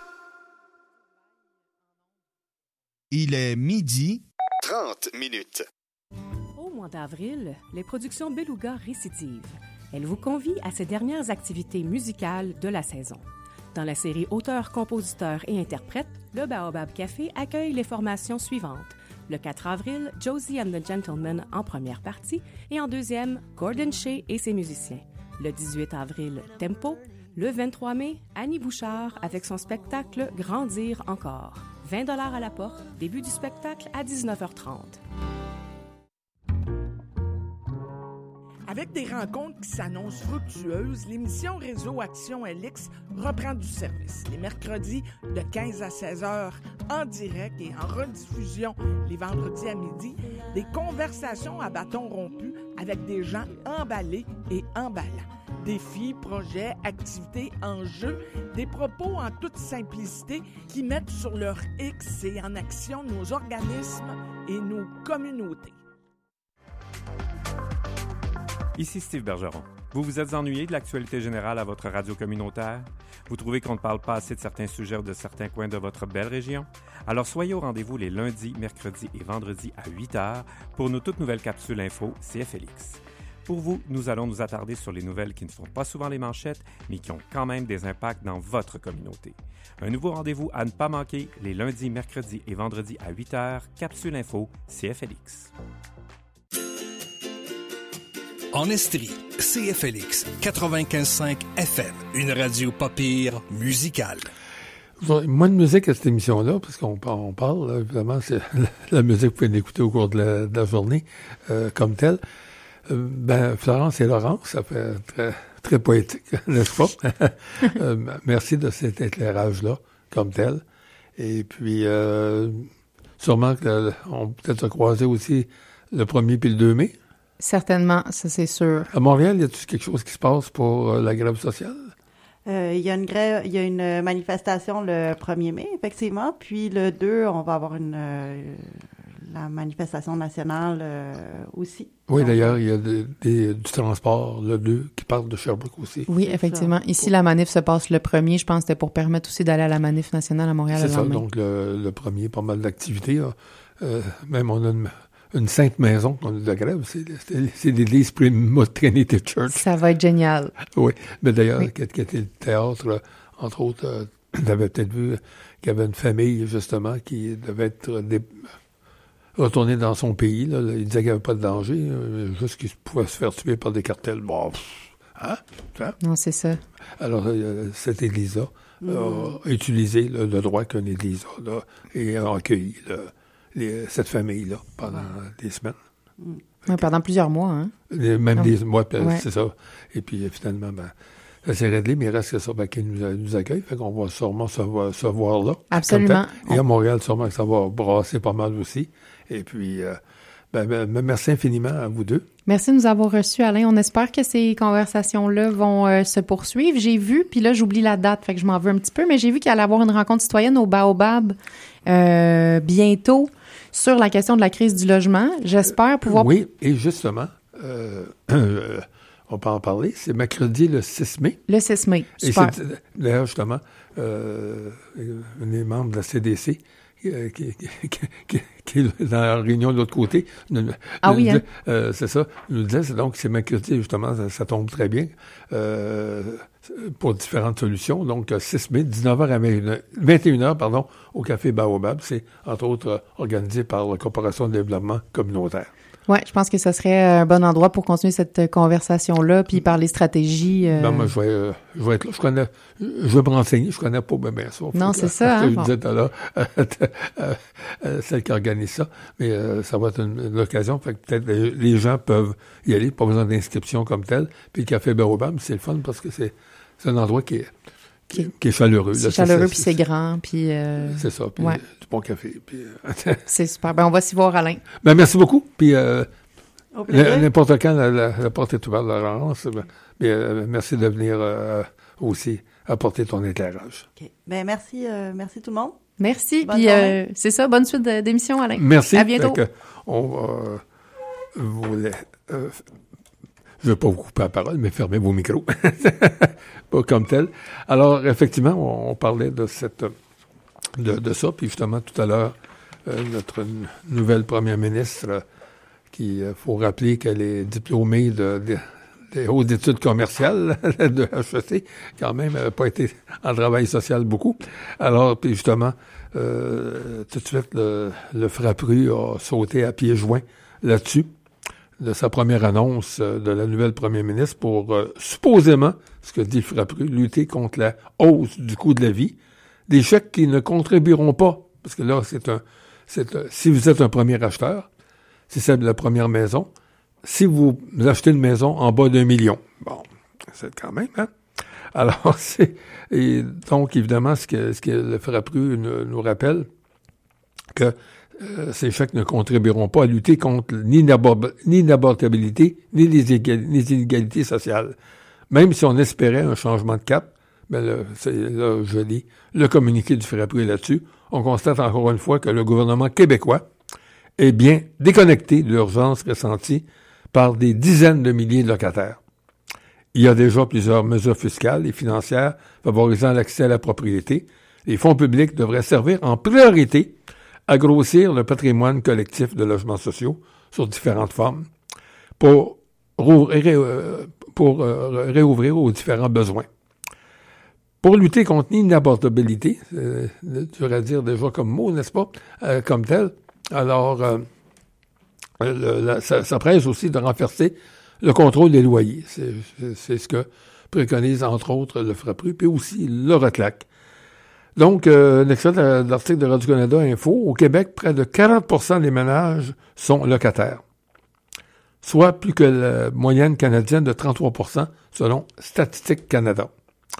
Il est midi trente minutes. Au mois d'avril, les productions Beluga récidivent. Elle vous convie à ses dernières activités musicales de la saison. Dans la série Auteurs, compositeurs et interprètes, le Baobab Café accueille les formations suivantes. Le quatre avril, Josie and the Gentlemen en première partie et en deuxième, Gordon Shea et ses musiciens. Le dix-huit avril, Tempo. Le vingt-trois mai, Annie Bouchard avec son spectacle Grandir encore. vingt dollars à la porte, début du spectacle à dix-neuf heures trente. Avec des rencontres qui s'annoncent fructueuses, l'émission Réseau Action L X reprend du service. Les mercredis de quinze à seize heures en direct et en rediffusion les vendredis à midi, des conversations à bâton rompu avec des gens emballés et emballants. Défis, projets, activités, enjeux, des propos en toute simplicité qui mettent sur leur X et en action nos organismes et nos communautés. Ici Steve Bergeron. Vous vous êtes ennuyé de l'actualité générale à votre radio communautaire? Vous trouvez qu'on ne parle pas assez de certains sujets ou de certains coins de votre belle région? Alors soyez au rendez-vous les lundis, mercredis et vendredis à huit heures pour nos toutes nouvelles capsules info C F L X. Pour vous, nous allons nous attarder sur les nouvelles qui ne font pas souvent les manchettes, mais qui ont quand même des impacts dans votre communauté. Un nouveau rendez-vous à ne pas manquer les lundis, mercredis et vendredis à huit heures, capsule info C F L X. En Estrie, C F L X quatre-vingt-quinze cinq F M, une radio pas pire musicale. Moins de musique à cette émission-là, parce qu'on on parle, là, évidemment, c'est la musique que vous pouvez l'écouter au cours de la, de la journée euh, comme telle. Euh, ben, Florence et Laurence, ça fait très, très poétique, n'est-ce pas? euh, merci de cet éclairage-là, comme tel. Et puis, euh, sûrement qu'on peut peut-être se croiser aussi le premier puis le deux mai. Certainement, ça c'est sûr. À Montréal, y a-t-il quelque chose qui se passe pour euh, la grève sociale? Euh, il y a une grève, il y a une manifestation le premier mai, effectivement. Puis le deux, on va avoir une euh, la manifestation nationale euh, aussi. Oui, Donc, d'ailleurs, il y a des, des, du transport le deux qui part de Sherbrooke aussi. Oui, effectivement. Ici, la manif se passe le premier. Je pense que c'était pour permettre aussi d'aller à la manif nationale à Montréal. C'est le ça, lendemain. donc le, le premier, pas mal d'activités. Euh, même on a une... Une sainte maison qu'on a de grève, c'est, c'est, c'est l'Église Plymouth Trinity Church. Ça va être génial. Oui, mais d'ailleurs, oui. qui, qui était le théâtre, là, entre autres, euh, tu avais peut-être vu qu'il y avait une famille, justement, qui devait être dé... retournée dans son pays. Là, là, il disait qu'il n'y avait pas de danger, euh, juste qu'il pouvait se faire tuer par des cartels. Bon, pff, hein? hein? Non, c'est ça. Alors, euh, cette Église-là mm. a utilisé là, le droit qu'une Église a, là, et a accueilli là, Les, cette famille-là pendant ouais. des semaines. Mm. Ouais, pendant plusieurs mois, hein? Les, même ah, des mois, ouais. c'est ça. Et puis finalement, ben, ça s'est réglé, mais il reste que ça, ben, qu'ils nous, nous accueillent. Fait qu'on va sûrement se voir, se voir là. Absolument. Et à Montréal, sûrement que ça va brasser pas mal aussi. Et puis, euh, ben, ben, merci infiniment à vous deux. Merci de nous avoir reçus, Alain. On espère que ces conversations-là vont euh, se poursuivre. J'ai vu, puis là, j'oublie la date, fait que je m'en veux un petit peu, mais j'ai vu qu'il allait y avoir une rencontre citoyenne au Baobab euh, bientôt sur la question de la crise du logement. J'espère pouvoir... Oui, et justement, euh, euh, on peut en parler. C'est mercredi le six mai. Le six mai, super. Et c'est, d'ailleurs, justement, euh, les membres de la C D C qui, qui, qui, qui, qui est dans la réunion de l'autre côté. Nous, ah nous oui, disait, hein? euh, c'est ça. Nous disait, c'est donc, c'est mercredi, justement, ça, ça tombe très bien, euh, pour différentes solutions. Donc, six mai, dix-neuf heures à vingt et une heures, pardon, au Café Baobab. C'est, entre autres, euh, organisé par la Corporation de développement communautaire. Oui, je pense que ce serait un bon endroit pour continuer cette conversation-là, puis parler stratégie. Euh... Ben, moi, je vais, euh, je vais être là. Je connais, je vais me renseigner. Je connais pas bien, bien ça. Non, c'est ça. Hein, je bon. disais tout à l'heure, euh, euh, celle qui organise ça. Mais euh, ça va être une, une occasion. Fait que peut-être les, les gens peuvent y aller. Pas besoin d'inscription comme telle. Puis le Café Baobab, c'est le fun parce que c'est, c'est un endroit qui est, qui, qui est chaleureux. C'est là, chaleureux, puis c'est, c'est grand. Puis euh... c'est ça. Puis ouais. du bon café. Puis, euh, c'est super. Ben, on va s'y voir, Alain. Ben, merci beaucoup. Puis, euh, n'importe quand, la, la, la porte est ouverte, Laurence. Ben, euh, merci de venir euh, aussi apporter ton éclairage. OK. Ben, merci, euh, merci tout le monde. Merci. Bonne Puis, euh, c'est ça. Bonne suite de, d'émission, Alain. Merci. À bientôt. Que, on va euh, vous la, euh, je ne vais pas vous couper la parole, mais fermez vos micros. Pas comme tel. Alors, effectivement, on, on parlait de cette de, de ça. Puis, justement, tout à l'heure, euh, notre n- nouvelle première ministre, euh, qui, euh, faut rappeler qu'elle est diplômée de, de, des hautes études commerciales de H E C, quand même, elle n'a pas été en travail social beaucoup. Alors, puis justement, euh, tout de suite, le, le Frappru a sauté à pieds joints là-dessus, de sa première annonce euh, de la nouvelle première ministre pour, euh, supposément, ce que dit le Frappru, lutter contre la hausse du coût de la vie, des chèques qui ne contribueront pas, parce que là, c'est un, c'est un, si vous êtes un premier acheteur, c'est celle de la première maison, si vous achetez une maison en bas d'un million, bon, c'est quand même, hein? Alors, c'est, et donc, évidemment, ce que, ce que le Frappru nous, nous rappelle, que euh, ces chèques ne contribueront pas à lutter contre ni l'inabordabilité, ni les, égal, les inégalités sociales. Même si on espérait un changement de cap, ben là, c'est, là, je lis le communiqué du Frappru là-dessus, on constate encore une fois que le gouvernement québécois est bien déconnecté de l'urgence ressentie par des dizaines de milliers de locataires. Il y a déjà plusieurs mesures fiscales et financières favorisant l'accès à la propriété. Les fonds publics devraient servir en priorité à grossir le patrimoine collectif de logements sociaux sur différentes formes pour, pour réouvrir aux différents besoins. Pour lutter contre l'inabordabilité, euh, tu vas dire déjà comme mot, n'est-ce pas, euh, comme tel, alors euh, le, la, ça, ça presse aussi de renforcer le contrôle des loyers. C'est, c'est, c'est ce que préconise, entre autres, le Frappru, puis aussi le Reclac. Donc, euh, un extrait de l'article de Radio-Canada Info, au Québec, près de quarante pour cent des ménages sont locataires, soit plus que la moyenne canadienne de trente-trois pour cent selon Statistique Canada.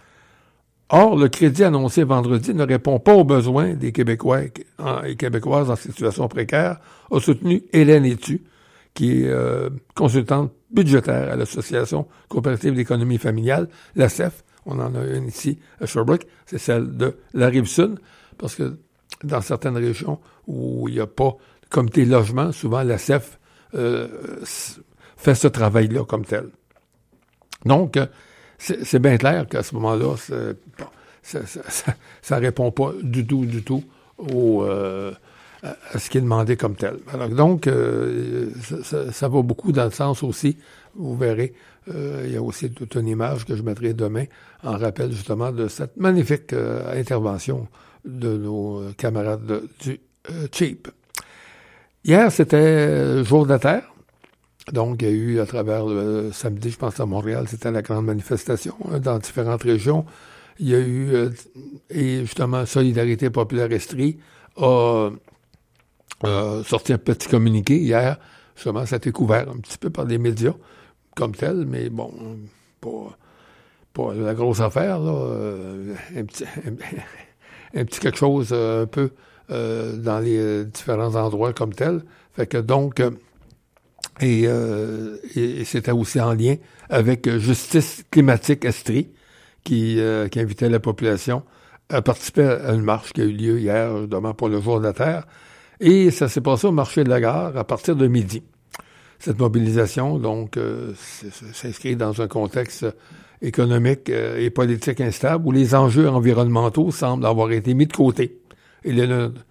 Or, le crédit annoncé vendredi ne répond pas aux besoins des Québécois et Québécoises en situation précaire, a soutenu Hélène Etu, qui est euh, consultante budgétaire à l'Association coopérative d'économie familiale, l'A C E F. On en a une ici à Sherbrooke, c'est celle de la Rive-Sud, parce que dans certaines régions où il n'y a pas de comité de logement, souvent l'A C E F euh, fait ce travail-là comme tel. Donc, c'est, c'est bien clair qu'à ce moment-là, c'est, bon, ça, ça, ça, ça répond pas du tout, du tout au, euh, à, à ce qui est demandé comme tel. Alors donc, euh, ça, ça, ça va beaucoup dans le sens aussi, vous verrez, euh, il y a aussi toute une image que je mettrai demain en rappel justement de cette magnifique euh, intervention de nos camarades de, du euh, Cheap. Hier, c'était Jour de la Terre. Donc, il y a eu à travers le samedi, je pense à Montréal, c'était la grande manifestation hein, dans différentes régions. Il y a eu, euh, et justement, Solidarité populaire Estrie a euh, sorti un petit communiqué hier. Justement, ça a été couvert un petit peu par les médias comme tel, mais bon, pas, pas la grosse affaire, là. Euh, un, petit, un, un petit quelque chose euh, un peu euh, dans les euh, différents endroits comme tel. Fait que donc... Euh, Et, euh, et, et c'était aussi en lien avec Justice climatique Estrie, qui, euh, qui invitait la population à participer à une marche qui a eu lieu hier, justement, pour le Jour de la Terre. Et ça s'est passé au marché de la gare à partir de midi. Cette mobilisation, donc, euh, s'inscrit dans un contexte économique euh, et politique instable où les enjeux environnementaux semblent avoir été mis de côté. Et le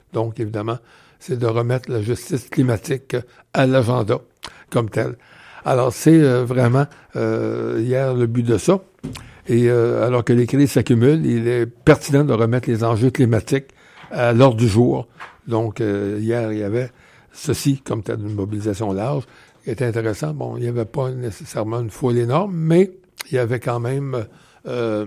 Donc, évidemment, c'est de remettre la justice climatique à l'agenda comme tel. Alors, c'est euh, vraiment euh, hier le but de ça. Et euh, alors que les crises s'accumulent, il est pertinent de remettre les enjeux climatiques à l'ordre du jour. Donc, euh, hier, il y avait ceci comme tel, une mobilisation large, qui était intéressant. Bon, il n'y avait pas nécessairement une foule énorme, mais il y avait quand même, euh,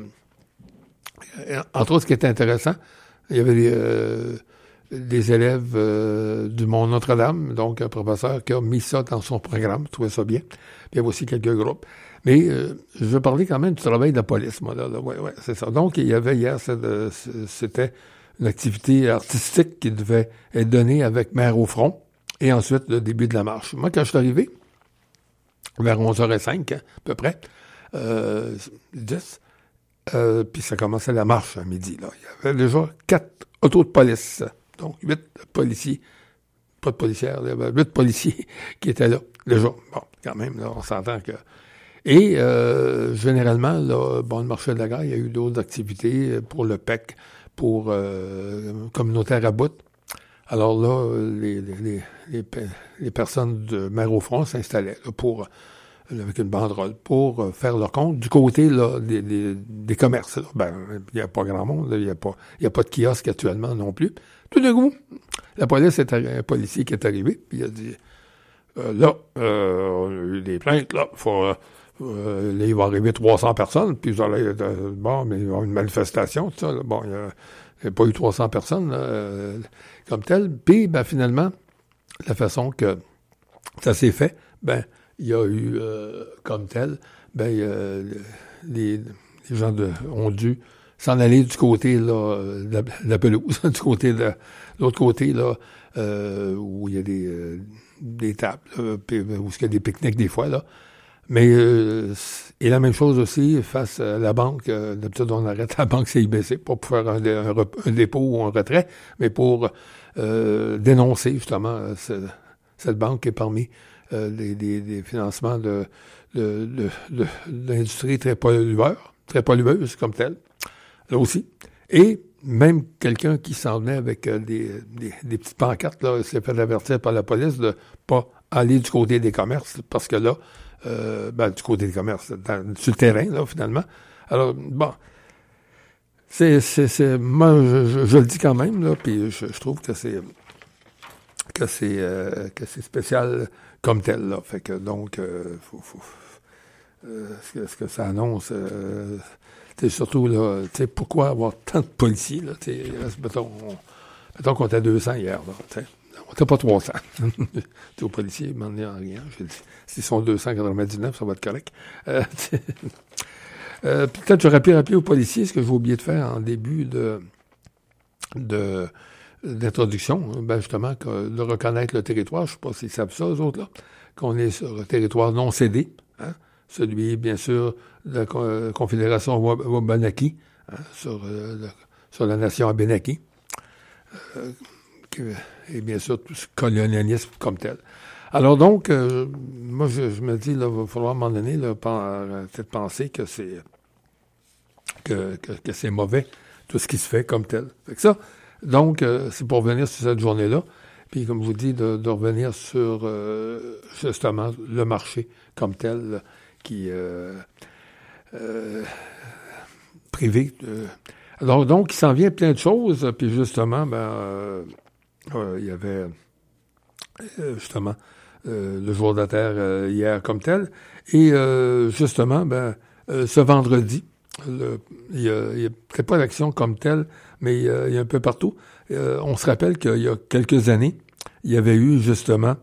entre autres, ce qui était intéressant, il y avait des, euh, des élèves euh, du Mont Notre-Dame, donc un professeur qui a mis ça dans son programme, je trouvais ça bien. Puis il y avait aussi quelques groupes. Mais euh, je veux parler quand même du travail de la police, moi, là. là. Ouais, ouais, c'est ça. Donc, il y avait hier, c'était une activité artistique qui devait être donnée avec Mère au front, et ensuite le début de la marche. Moi, quand je suis arrivé, vers onze heures cinq, hein, à peu près, euh, dix, euh, puis ça commençait la marche à midi, là. Il y avait déjà quatre autos de police, donc huit policiers, pas de policières, il y avait huit policiers qui étaient là, déjà. Bon, quand même, là, on s'entend que... Et euh, généralement, là, bon, le marché de la gare, il y a eu d'autres activités pour le P E C, pour euh, communautaire à bout. Alors là, les, les, les, les personnes de Mère au front s'installaient là, pour, avec une banderole pour faire leur compte du côté là, des, des, des commerces. Là. Ben, il n'y a pas grand monde, il n'y a pas, il y a pas de kiosque actuellement non plus. Tout d'un coup, la police est arri- un policier qui est arrivé, puis il a dit euh, là, euh, on a eu des plaintes, là, faut, euh, là, il va arriver trois cents personnes, puis vous allez, euh, bon, mais il va y avoir une manifestation, tout ça. Là. Bon, il y a, il n'y a pas eu trois cents personnes là, euh, comme tel. Puis, ben, finalement, la façon que ça s'est fait, ben, il y a eu euh, comme tel, ben, euh, les, les gens de, ont dû s'en aller du côté là, de, la, de la pelouse, du côté de l'autre côté là, euh, où il y a des, euh, des tables, là, puis, où il y a des pique-niques des fois là. Mais euh, et la même chose aussi face à la banque. Euh, d'habitude, on arrête la banque C I B C, pas pour faire un, un, un dépôt ou un retrait, mais pour euh, dénoncer justement ce, cette banque qui est parmi euh, les, les, les financements de, de, de, de, de l'industrie très pollueur, très pollueuse comme telle, là aussi. Et même quelqu'un qui s'en venait avec euh, des, des, des petites pancartes, là, s'est fait avertir par la police de pas aller du côté des commerces, parce que là, Euh, ben, du côté des commerces, dans, sur le terrain, là, finalement. Alors, bon, c'est, c'est, c'est moi, je, je, je le dis quand même, là, puis je, je trouve que c'est, que c'est, euh, que c'est spécial comme tel, là. Fait que, donc, euh, faut, faut, euh, ce, que, ce que ça annonce, euh, c'est surtout, là, tu sais, pourquoi avoir tant de policiers, là, tu sais, mettons, on, mettons qu'on était deux cents hier, là, tu sais. On n'était pas trois cents. T'es au policier, il m'en est en rien. J'ai dit, s'ils sont deux cent quatre-vingt-dix-neuf, ça va être correct. Euh, euh, peut-être j'aurais pu rappeler aux policiers ce que j'ai oublié de faire en début de, de d'introduction, ben justement, que de reconnaître le territoire. Je ne sais pas s'ils savent ça, eux autres, là, qu'on est sur un territoire non cédé, hein, celui, bien sûr, de la euh, Confédération Wabanaki, hein, sur, euh, le, sur la nation Abénaki. Euh, et bien sûr, tout ce colonialisme comme tel. Alors donc, euh, moi, je, je me dis, là, il va falloir à un moment donné, là, peut-être penser que c'est que, que, que c'est mauvais, tout ce qui se fait comme tel. Fait que ça, donc, euh, c'est pour revenir sur cette journée-là, puis comme je vous dis, de, de revenir sur, euh, justement, le marché comme tel, là, qui euh, euh, privé. Euh. Alors donc, il s'en vient plein de choses, puis justement, ben... Euh, Euh, il y avait euh, justement euh, le jour de la Terre euh, hier comme tel. Et euh, justement, ben, euh, ce vendredi, le, il y a, il y a peut-être pas d'action comme telle, mais il y a, il y a un peu partout. Euh, on se rappelle qu'il y a quelques années, il y avait eu justement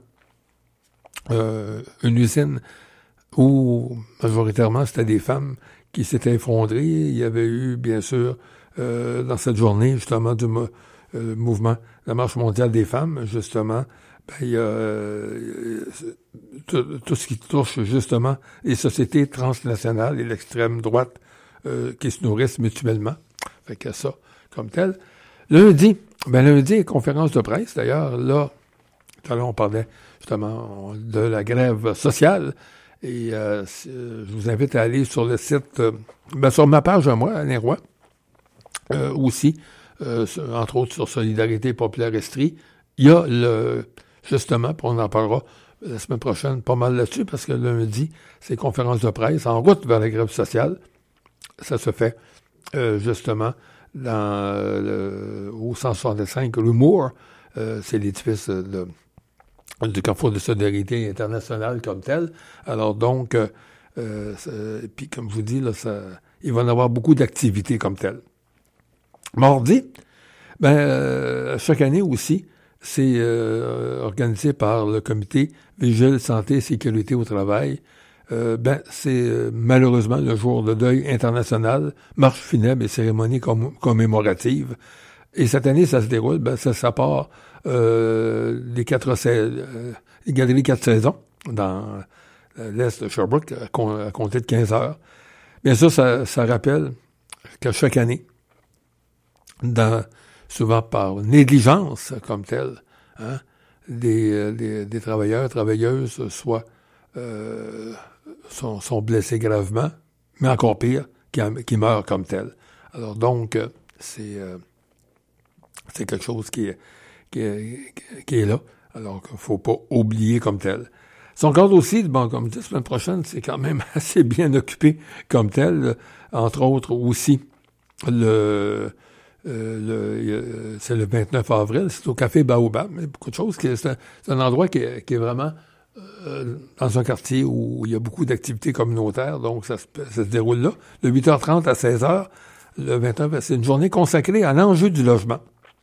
euh, une usine où majoritairement c'était des femmes qui s'étaient effondrées. Il y avait eu, bien sûr, euh, dans cette journée, justement, du mo- euh, mouvement, la Marche mondiale des femmes, justement, ben, il y a euh, tout, tout ce qui touche, justement, les sociétés transnationales et l'extrême droite euh, qui se nourrissent mutuellement. Fait que ça, comme tel. Lundi, ben lundi, conférence de presse, d'ailleurs, là, tout à l'heure, on parlait, justement, de la grève sociale. Et euh, je vous invite à aller sur le site, euh, ben, sur ma page à moi, Alain Roy, euh, aussi, euh, entre autres sur Solidarité Populaire Estrie. Il y a le, justement, puis on en parlera la semaine prochaine pas mal là-dessus, parce que lundi, c'est conférence de presse en route vers la grève sociale. Ça se fait euh, justement dans le, au cent soixante-cinq rue Moore. Euh, c'est l'édifice de, du Carrefour de Solidarité internationale comme tel. Alors donc, euh, euh, puis comme je vous dis, là, ça, il va y avoir beaucoup d'activités comme telles. Mardi, ben, euh, chaque année aussi, c'est euh, organisé par le comité Vigile Santé et Sécurité au travail. Euh, ben, c'est euh, malheureusement le jour de deuil international, marche funèbre et cérémonie comm- commémorative. Et cette année, ça se déroule, ben, ça, ça part euh, les quatre euh, les galeries quatre saisons dans euh, l'est de Sherbrooke à, com- à compter de quinze heures. Bien sûr, ça, ça rappelle que chaque année, dans souvent par négligence comme telle, hein, des, des, des travailleurs, travailleuses, soit euh, sont, sont blessés gravement, mais encore pire, qui, qui meurent comme tels. Alors donc, euh, c'est euh, c'est quelque chose qui est, qui est, qui est là. Alors qu'il ne faut pas oublier comme tel. Son cadre aussi, bon, comme je dis, la semaine prochaine, c'est quand même assez bien occupé comme tel. Entre autres aussi, le... Euh, le, euh, c'est le vingt-neuf avril, c'est au Café Baobab, mais beaucoup de choses. Qui, c'est, un, c'est un endroit qui est, qui est vraiment euh, dans un quartier où il y a beaucoup d'activités communautaires, donc ça, ça se déroule là. De huit heures trente à seize heures, le vingt-neuf, c'est une journée consacrée à l'enjeu du logement.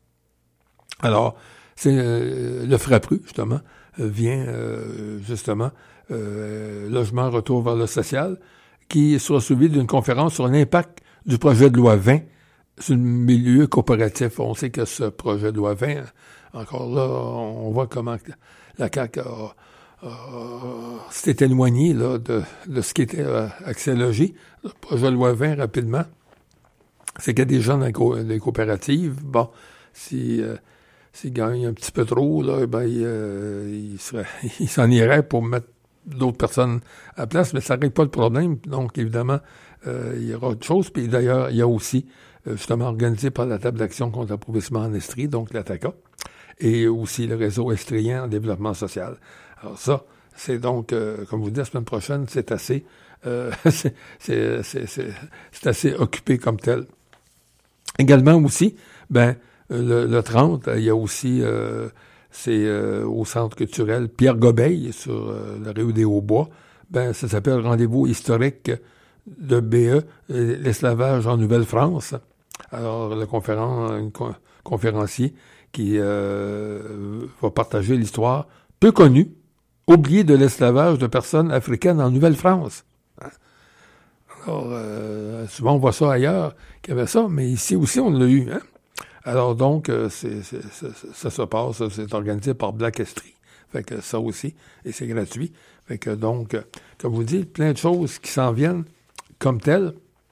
Alors, c'est euh, le FRAPRU, justement, euh, vient euh, justement euh, Logement, retour vers le social, qui sera suivi d'une conférence sur l'impact du projet de loi vingt sur le milieu coopératif. On sait que ce projet de loi vingt, encore là, on voit comment la C A Q a, a, s'est éloignée là, de, de ce qui était euh, Accès Logis. Le projet de loi vingt, rapidement, c'est qu'il y a des gens dans les, co- les coopératives, bon, si, euh, s'ils gagnent un petit peu trop, là, ben, il, euh, il, serait, il s'en irait pour mettre d'autres personnes à la place, mais ça ne règle pas le problème. Donc, évidemment, euh, il y aura autre chose. Puis d'ailleurs, il y a aussi justement organisé par la table d'action contre l'appauvrissement en Estrie, donc la T A C A, et aussi le réseau estrien en développement social. Alors ça, c'est donc, euh, comme vous dites, la semaine prochaine, c'est assez, euh, c'est, c'est, c'est, c'est, c'est assez occupé comme tel. Également aussi, ben, le, le trente, il y a aussi, euh, c'est euh, au Centre culturel Pierre Gobeil, sur euh, la rue des Hauts-Bois, ben, ça s'appelle Rendez-vous historique de B E, l'esclavage en Nouvelle-France. Alors, le conférence, un con, conférencier qui euh, va partager l'histoire peu connue, oubliée de l'esclavage de personnes africaines en Nouvelle-France. Alors, euh, souvent on voit ça ailleurs, qu'il y avait ça, mais ici aussi on l'a eu. Hein? Alors donc, c'est, c'est, c'est, ça se passe, c'est organisé par Black Estrie. Fait que ça aussi, et c'est gratuit. Fait que donc, comme vous dites, plein de choses qui s'en viennent comme telles.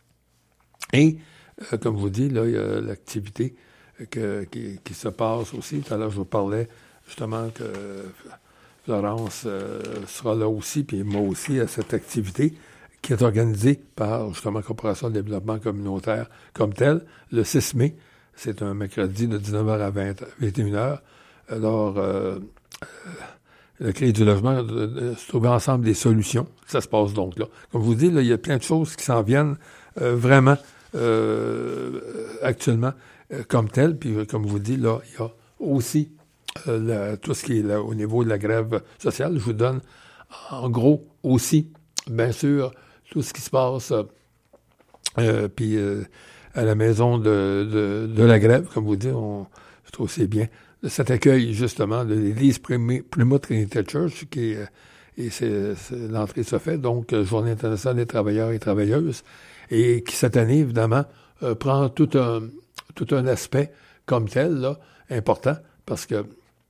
Et, euh, comme je vous dis, là, il y a l'activité que, qui, qui se passe aussi. Tout à l'heure, je vous parlais justement que Florence euh, sera là aussi, puis moi aussi, à cette activité qui est organisée par, justement, Corporation de développement communautaire comme telle, le six mai. C'est un mercredi de dix-neuf heures à vingt, vingt et une heures. Alors, euh, euh, le Crédit du logement, de, de se trouver ensemble des solutions. Ça se passe donc là. Comme je vous dis, là, il y a plein de choses qui s'en viennent euh, vraiment euh, actuellement euh, comme telles. Puis, comme je vous dis, là, il y a aussi euh, la, tout ce qui est là, au niveau de la grève sociale. Je vous donne en gros aussi, bien sûr, tout ce qui se passe euh, euh, puis euh, à la maison de, de, de la grève, comme vous dites, on, je trouve c'est bien. Cet accueil, justement, de l'Église Plymouth Trinity Church, qui est, et c'est, c'est, l'entrée se fait, donc, Journée internationale des travailleurs et travailleuses, et qui, cette année, évidemment, euh, prend tout un, tout un aspect comme tel, là, important, parce que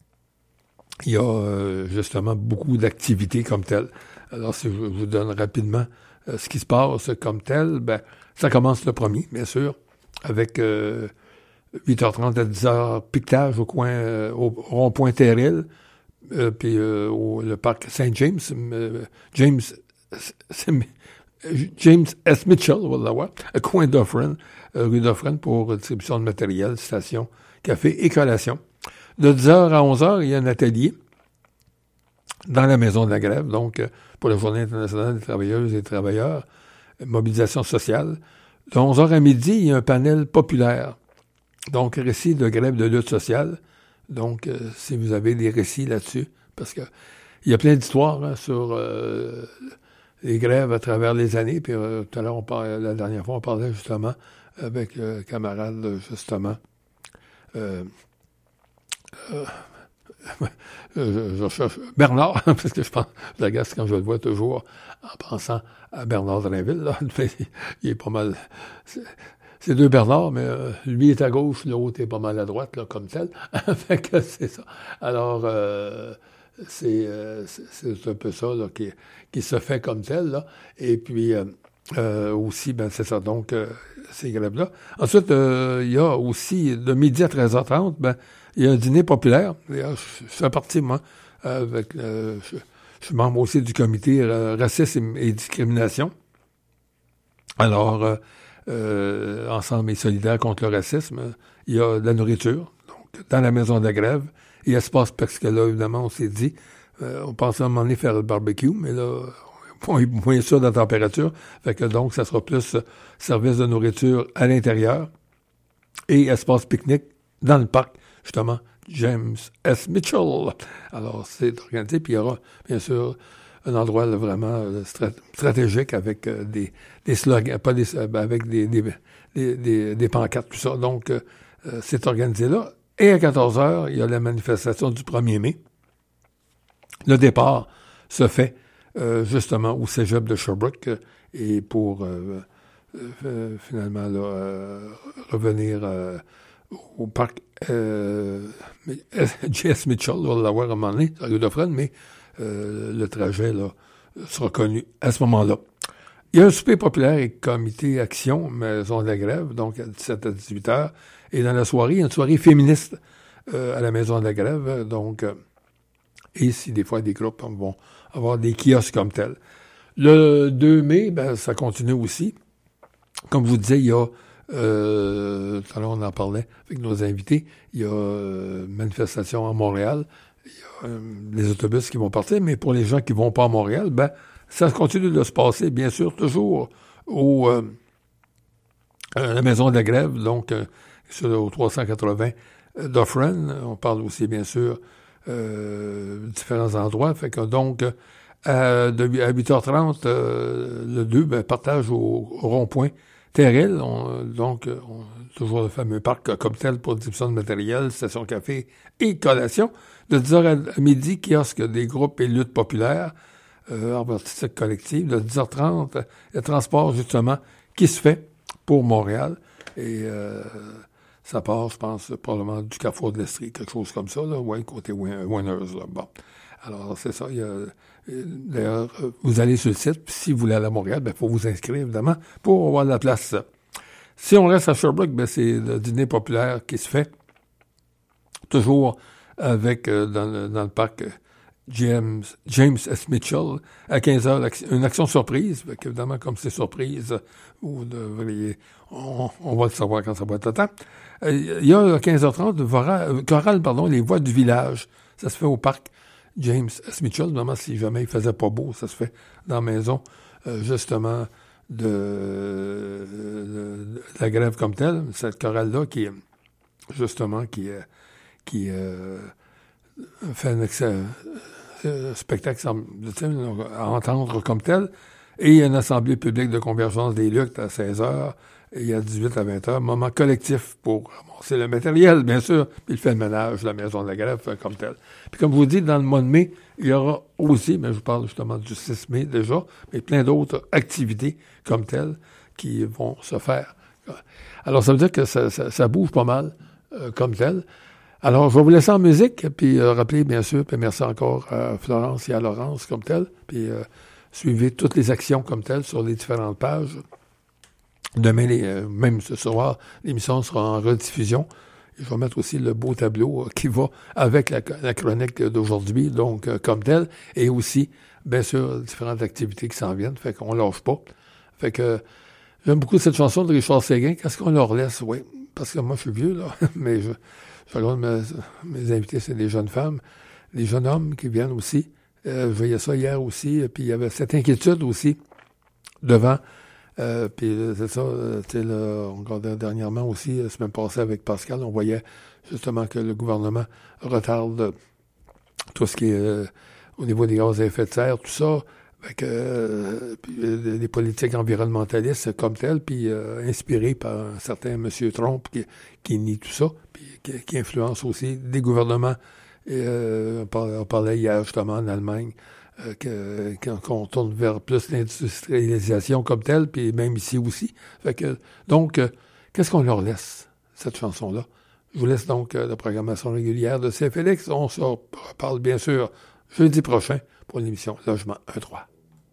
il y a, euh, justement, beaucoup d'activités comme telles. Alors, si je vous donne rapidement euh, ce qui se passe comme tel, ben, ça commence le premier, bien sûr, avec... Euh, huit heures trente à dix heures, piquetage au coin, euh, au rond-point Terril, euh, puis euh, au le parc Saint-James. Euh, James, c'est, James S. Mitchell, on va l'avoir, à coin d'Offren, euh, rue d'Offren pour distribution de matériel, station, café et collation. De dix heures à onze heures, il y a un atelier dans la Maison de la Grève, donc euh, pour la Journée internationale des travailleuses et des travailleurs, mobilisation sociale. De onze heures à midi, il y a un panel populaire, donc récits de grève de lutte sociale. Donc, euh, si vous avez des récits là-dessus, parce que il y a plein d'histoires hein, sur euh, les grèves à travers les années. Puis euh, tout à l'heure, on parlait, la dernière fois, on parlait justement avec euh, camarade, justement, euh, euh, je, je cherche Bernard, parce que je pense, je l'agace quand je le vois toujours en pensant à Bernard Drainville, là. Il est pas mal. C'est, c'est deux Bernard, mais euh, lui est à gauche, l'autre est pas mal à droite, là, comme tel. Fait que c'est ça. Alors, euh, c'est, euh, c'est, c'est un peu ça là, qui, qui se fait comme tel, là. Et puis, euh, euh, aussi, ben c'est ça, donc, euh, ces grèves-là. Ensuite, euh, il y a aussi, de midi à treize heures trente, ben, il y a un dîner populaire. Je, je fais partie, moi, avec, euh, je, je suis membre aussi du comité euh, racisme et, et discrimination. Alors, euh, euh, Ensemble et solidaire contre le racisme, il y a de la nourriture, donc, dans la maison de la grève. Et espace, parce que là, évidemment, on s'est dit, euh, on pensait à un moment donné faire le barbecue, mais là, on est moins sûr de la température. Fait que donc, ça sera plus euh, service de nourriture à l'intérieur et espace pique-nique dans le parc, justement, James S. Mitchell. Alors, c'est organisé, puis il y aura, bien sûr, un endroit là, vraiment euh, strat- stratégique avec euh, des, des slogans, pas des, euh, avec des, des, des, des, des pancartes, tout ça. Donc, euh, euh, c'est organisé là. Et à quatorze heures, il y a la manifestation du premier mai. Le départ se fait euh, justement au cégep de Sherbrooke euh, et pour euh, euh, finalement là, euh, revenir euh, au parc euh, J S Mitchell, on va l'avoir à un moment donné, à rue d'Offren, mais euh, le trajet là, sera connu à ce moment-là. Il y a un souper populaire et comité action, maison de la grève, donc à dix-sept à dix-huit heures. Et dans la soirée, il y a une soirée féministe euh, à la maison de la grève. Donc, euh, et si des fois des groupes vont avoir des kiosques comme tel. Le deux mai, ben, ça continue aussi. Comme je vous disais, il y a, euh, tout à l'heure on en parlait avec nos invités, il y a euh, manifestation à Montréal. Il y a euh, les autobus qui vont partir, mais pour les gens qui vont pas à Montréal, ben, ça continue de se passer, bien sûr, toujours au, euh, à la maison de la grève, donc euh, sur au trois cent quatre-vingts d'Offren. On parle aussi, bien sûr, euh, différents endroits. Fait que donc, à, de, à huit heures trente, euh, le deux, ben, partage au, au rond-point Terrell. On, donc, on, toujours le fameux parc comme tel pour distribution de matériel, station café et collation. De dix heures à midi, kiosque des groupes et luttes populaires, euh, artistique collective. De dix heures trente, le transport, justement, qui se fait pour Montréal. Et euh, ça part, je pense, probablement du Carrefour de l'Estrie, quelque chose comme ça, là, ouais, côté Winners, là. Bon. Alors, c'est ça. Il y a, d'ailleurs, vous allez sur le site, puis si vous voulez aller à Montréal, ben, faut vous inscrire, évidemment, pour avoir de la place. Si on reste à Sherbrooke, ben, c'est le dîner populaire qui se fait, toujours avec, euh, dans, le, dans le parc, euh, James, James S. Mitchell, à quinze heures, une action surprise. Fait qu'évidemment, comme c'est surprise, vous devriez, on, on va le savoir quand ça va être le temps. Il y a à quinze heures trente, chorale, pardon, les voix du village. Ça se fait au parc James S. Mitchell. Évidemment, si jamais il faisait pas beau, ça se fait dans la maison, euh, justement, de, de, de la grève comme telle. Cette chorale-là qui, justement, qui, qui euh, fait un excellent euh, spectacle à entendre comme tel. Et il y a une assemblée publique de convergence des luttes à seize heures et il y a dix-huit à vingt heures. Moment collectif pour ramasser le matériel, bien sûr, puis il fait le ménage de la maison de la grève comme tel. Puis comme je vous dis, dans le mois de mai, il y aura aussi, mais je vous parle justement du six mai déjà, mais plein d'autres activités comme telles qui vont se faire. Alors, ça veut dire que ça, ça, ça bouge pas mal euh, comme tel. Alors, je vais vous laisser en musique, puis euh, rappeler, bien sûr, puis merci encore à Florence et à Laurence comme tel, puis euh, suivez toutes les actions comme telles sur les différentes pages. Demain, les, euh, même ce soir, l'émission sera en rediffusion. Et je vais mettre aussi le beau tableau euh, qui va avec la, la chronique d'aujourd'hui, donc euh, comme tel, et aussi, bien sûr, différentes activités qui s'en viennent, fait qu'on lâche pas. Fait que j'aime beaucoup cette chanson de Richard Séguin. Qu'est-ce qu'on leur laisse? Oui, parce que moi, je suis vieux, là, mais je, je regarde mes, mes invités, c'est des jeunes femmes, des jeunes hommes qui viennent aussi. Euh, je voyais ça hier aussi, puis il y avait cette inquiétude aussi devant. Euh, puis c'est ça, tu sais, on regardait dernièrement aussi, la semaine passée avec Pascal, on voyait justement que le gouvernement retarde tout ce qui est euh, au niveau des gaz à effet de serre, tout ça, avec euh, puis, euh, les politiques environnementalistes comme telles, puis euh, inspirés par un certain M. Trump qui, qui nie tout ça, puis qui, qui influence aussi des gouvernements. Et, euh, on, parlait, on parlait hier justement en Allemagne euh, que, qu'on tourne vers plus l'industrialisation comme telle, puis même ici aussi. Fait que, donc, euh, qu'est-ce qu'on leur laisse, cette chanson-là? Je vous laisse donc euh, la programmation régulière de C F L X. On se reparle bien sûr jeudi prochain pour l'émission Logement un trois.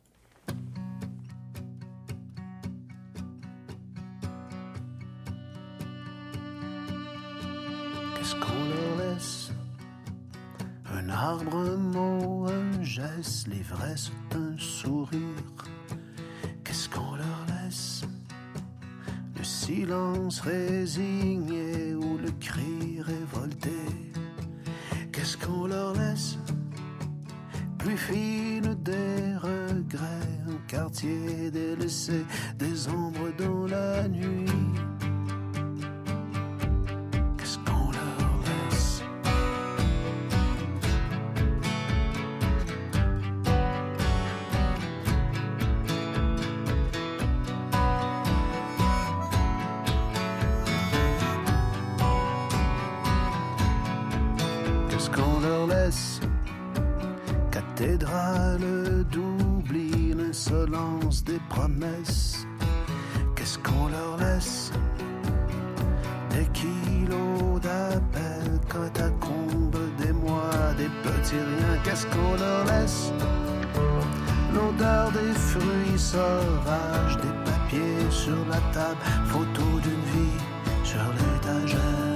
Qu'est-ce qu'on leur laisse? Un arbre, un mot, un geste, l'ivresse d'un sourire. Qu'est-ce qu'on leur laisse? Le silence résigné ou le cri révolté. Qu'est-ce qu'on leur laisse? Plus fine des regrets, un quartier délaissé, des ombres dans la nuit. Qu'est-ce qu'on leur laisse? Qu'est-ce qu'on leur laisse? Cathédrale d'oubli, l'insolence des promesses. Qu'est-ce qu'on leur laisse? Des kilos d'appels, catacombes, des mois, des petits riens. Qu'est-ce qu'on leur laisse? L'odeur des fruits sauvages, des papiers sur la table, photos d'une vie sur l'étagère.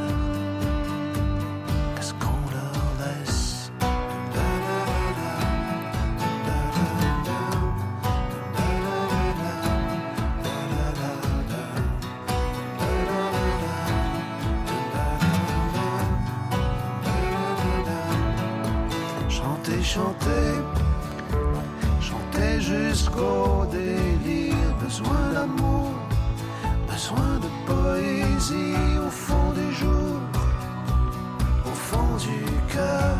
Chanter, chanter jusqu'au délire, besoin d'amour, besoin de poésie au fond des jours, au fond du cœur.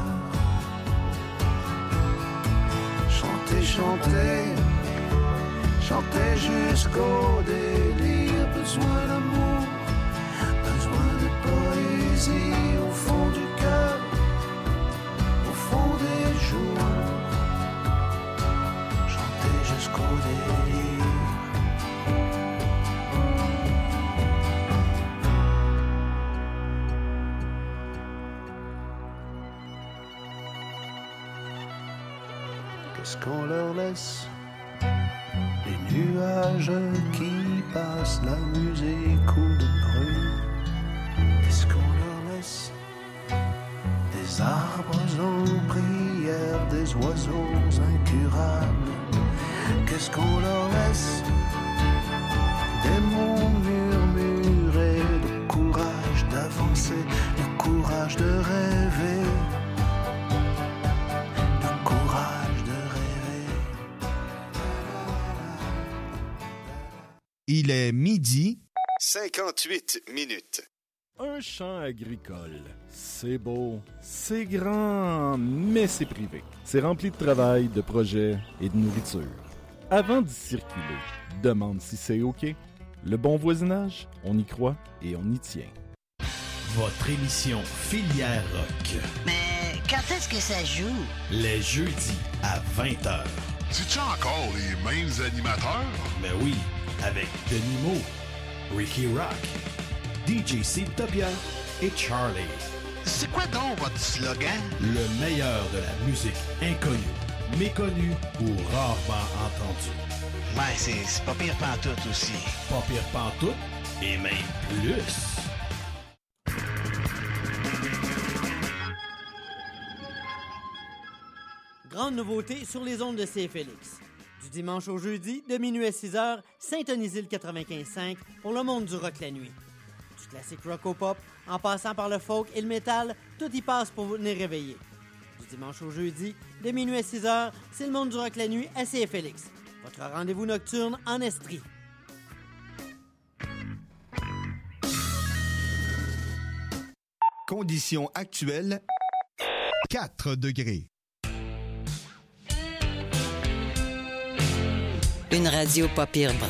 Chanter, chanter, chanter jusqu'au délire, besoin d'amour, besoin de poésie au fond du cœur. Des jours, chanter jusqu'au délire. Qu'est-ce qu'on leur laisse? Les nuages qui passent, la musique ou le bruit. Qu'est-ce qu'on leur laisse? Des arbres en prière, des oiseaux incurables. Qu'est-ce qu'on leur laisse? Des mots murmurés, le courage d'avancer, le courage de rêver, le courage de rêver. Il est midi, cinquante-huit minutes. Un champ agricole, c'est beau, c'est grand, mais c'est privé. C'est rempli de travail, de projets et de nourriture. Avant d'y circuler, demande si c'est OK. Le bon voisinage, on y croit et on y tient. Votre émission Filière Rock. Mais quand est-ce que ça joue? Les jeudis à vingt heures. C'est-tu encore les mêmes animateurs? Ben oui, avec Denis Mo, Ricky Rock, D J Ciptopia et Charlie. C'est quoi donc votre slogan? Le meilleur de la musique inconnue, méconnue ou rarement entendue. Ouais, c'est, c'est pas pire pantoute aussi. Pas pire pantoute et même plus. Grande nouveauté sur les ondes de C F L X. Du dimanche au jeudi, de minuit à six heures, syntonisez le quatre-vingt-quinze cinq pour le monde du rock la nuit. Du classique rock au pop, en passant par le folk et le métal, tout y passe pour vous tenir réveillé. Du dimanche au jeudi, de minuit à six heures, c'est le monde du rock la nuit à C F L X. Votre rendez-vous nocturne en Estrie. Conditions actuelles, quatre degrés. Une radio pas pire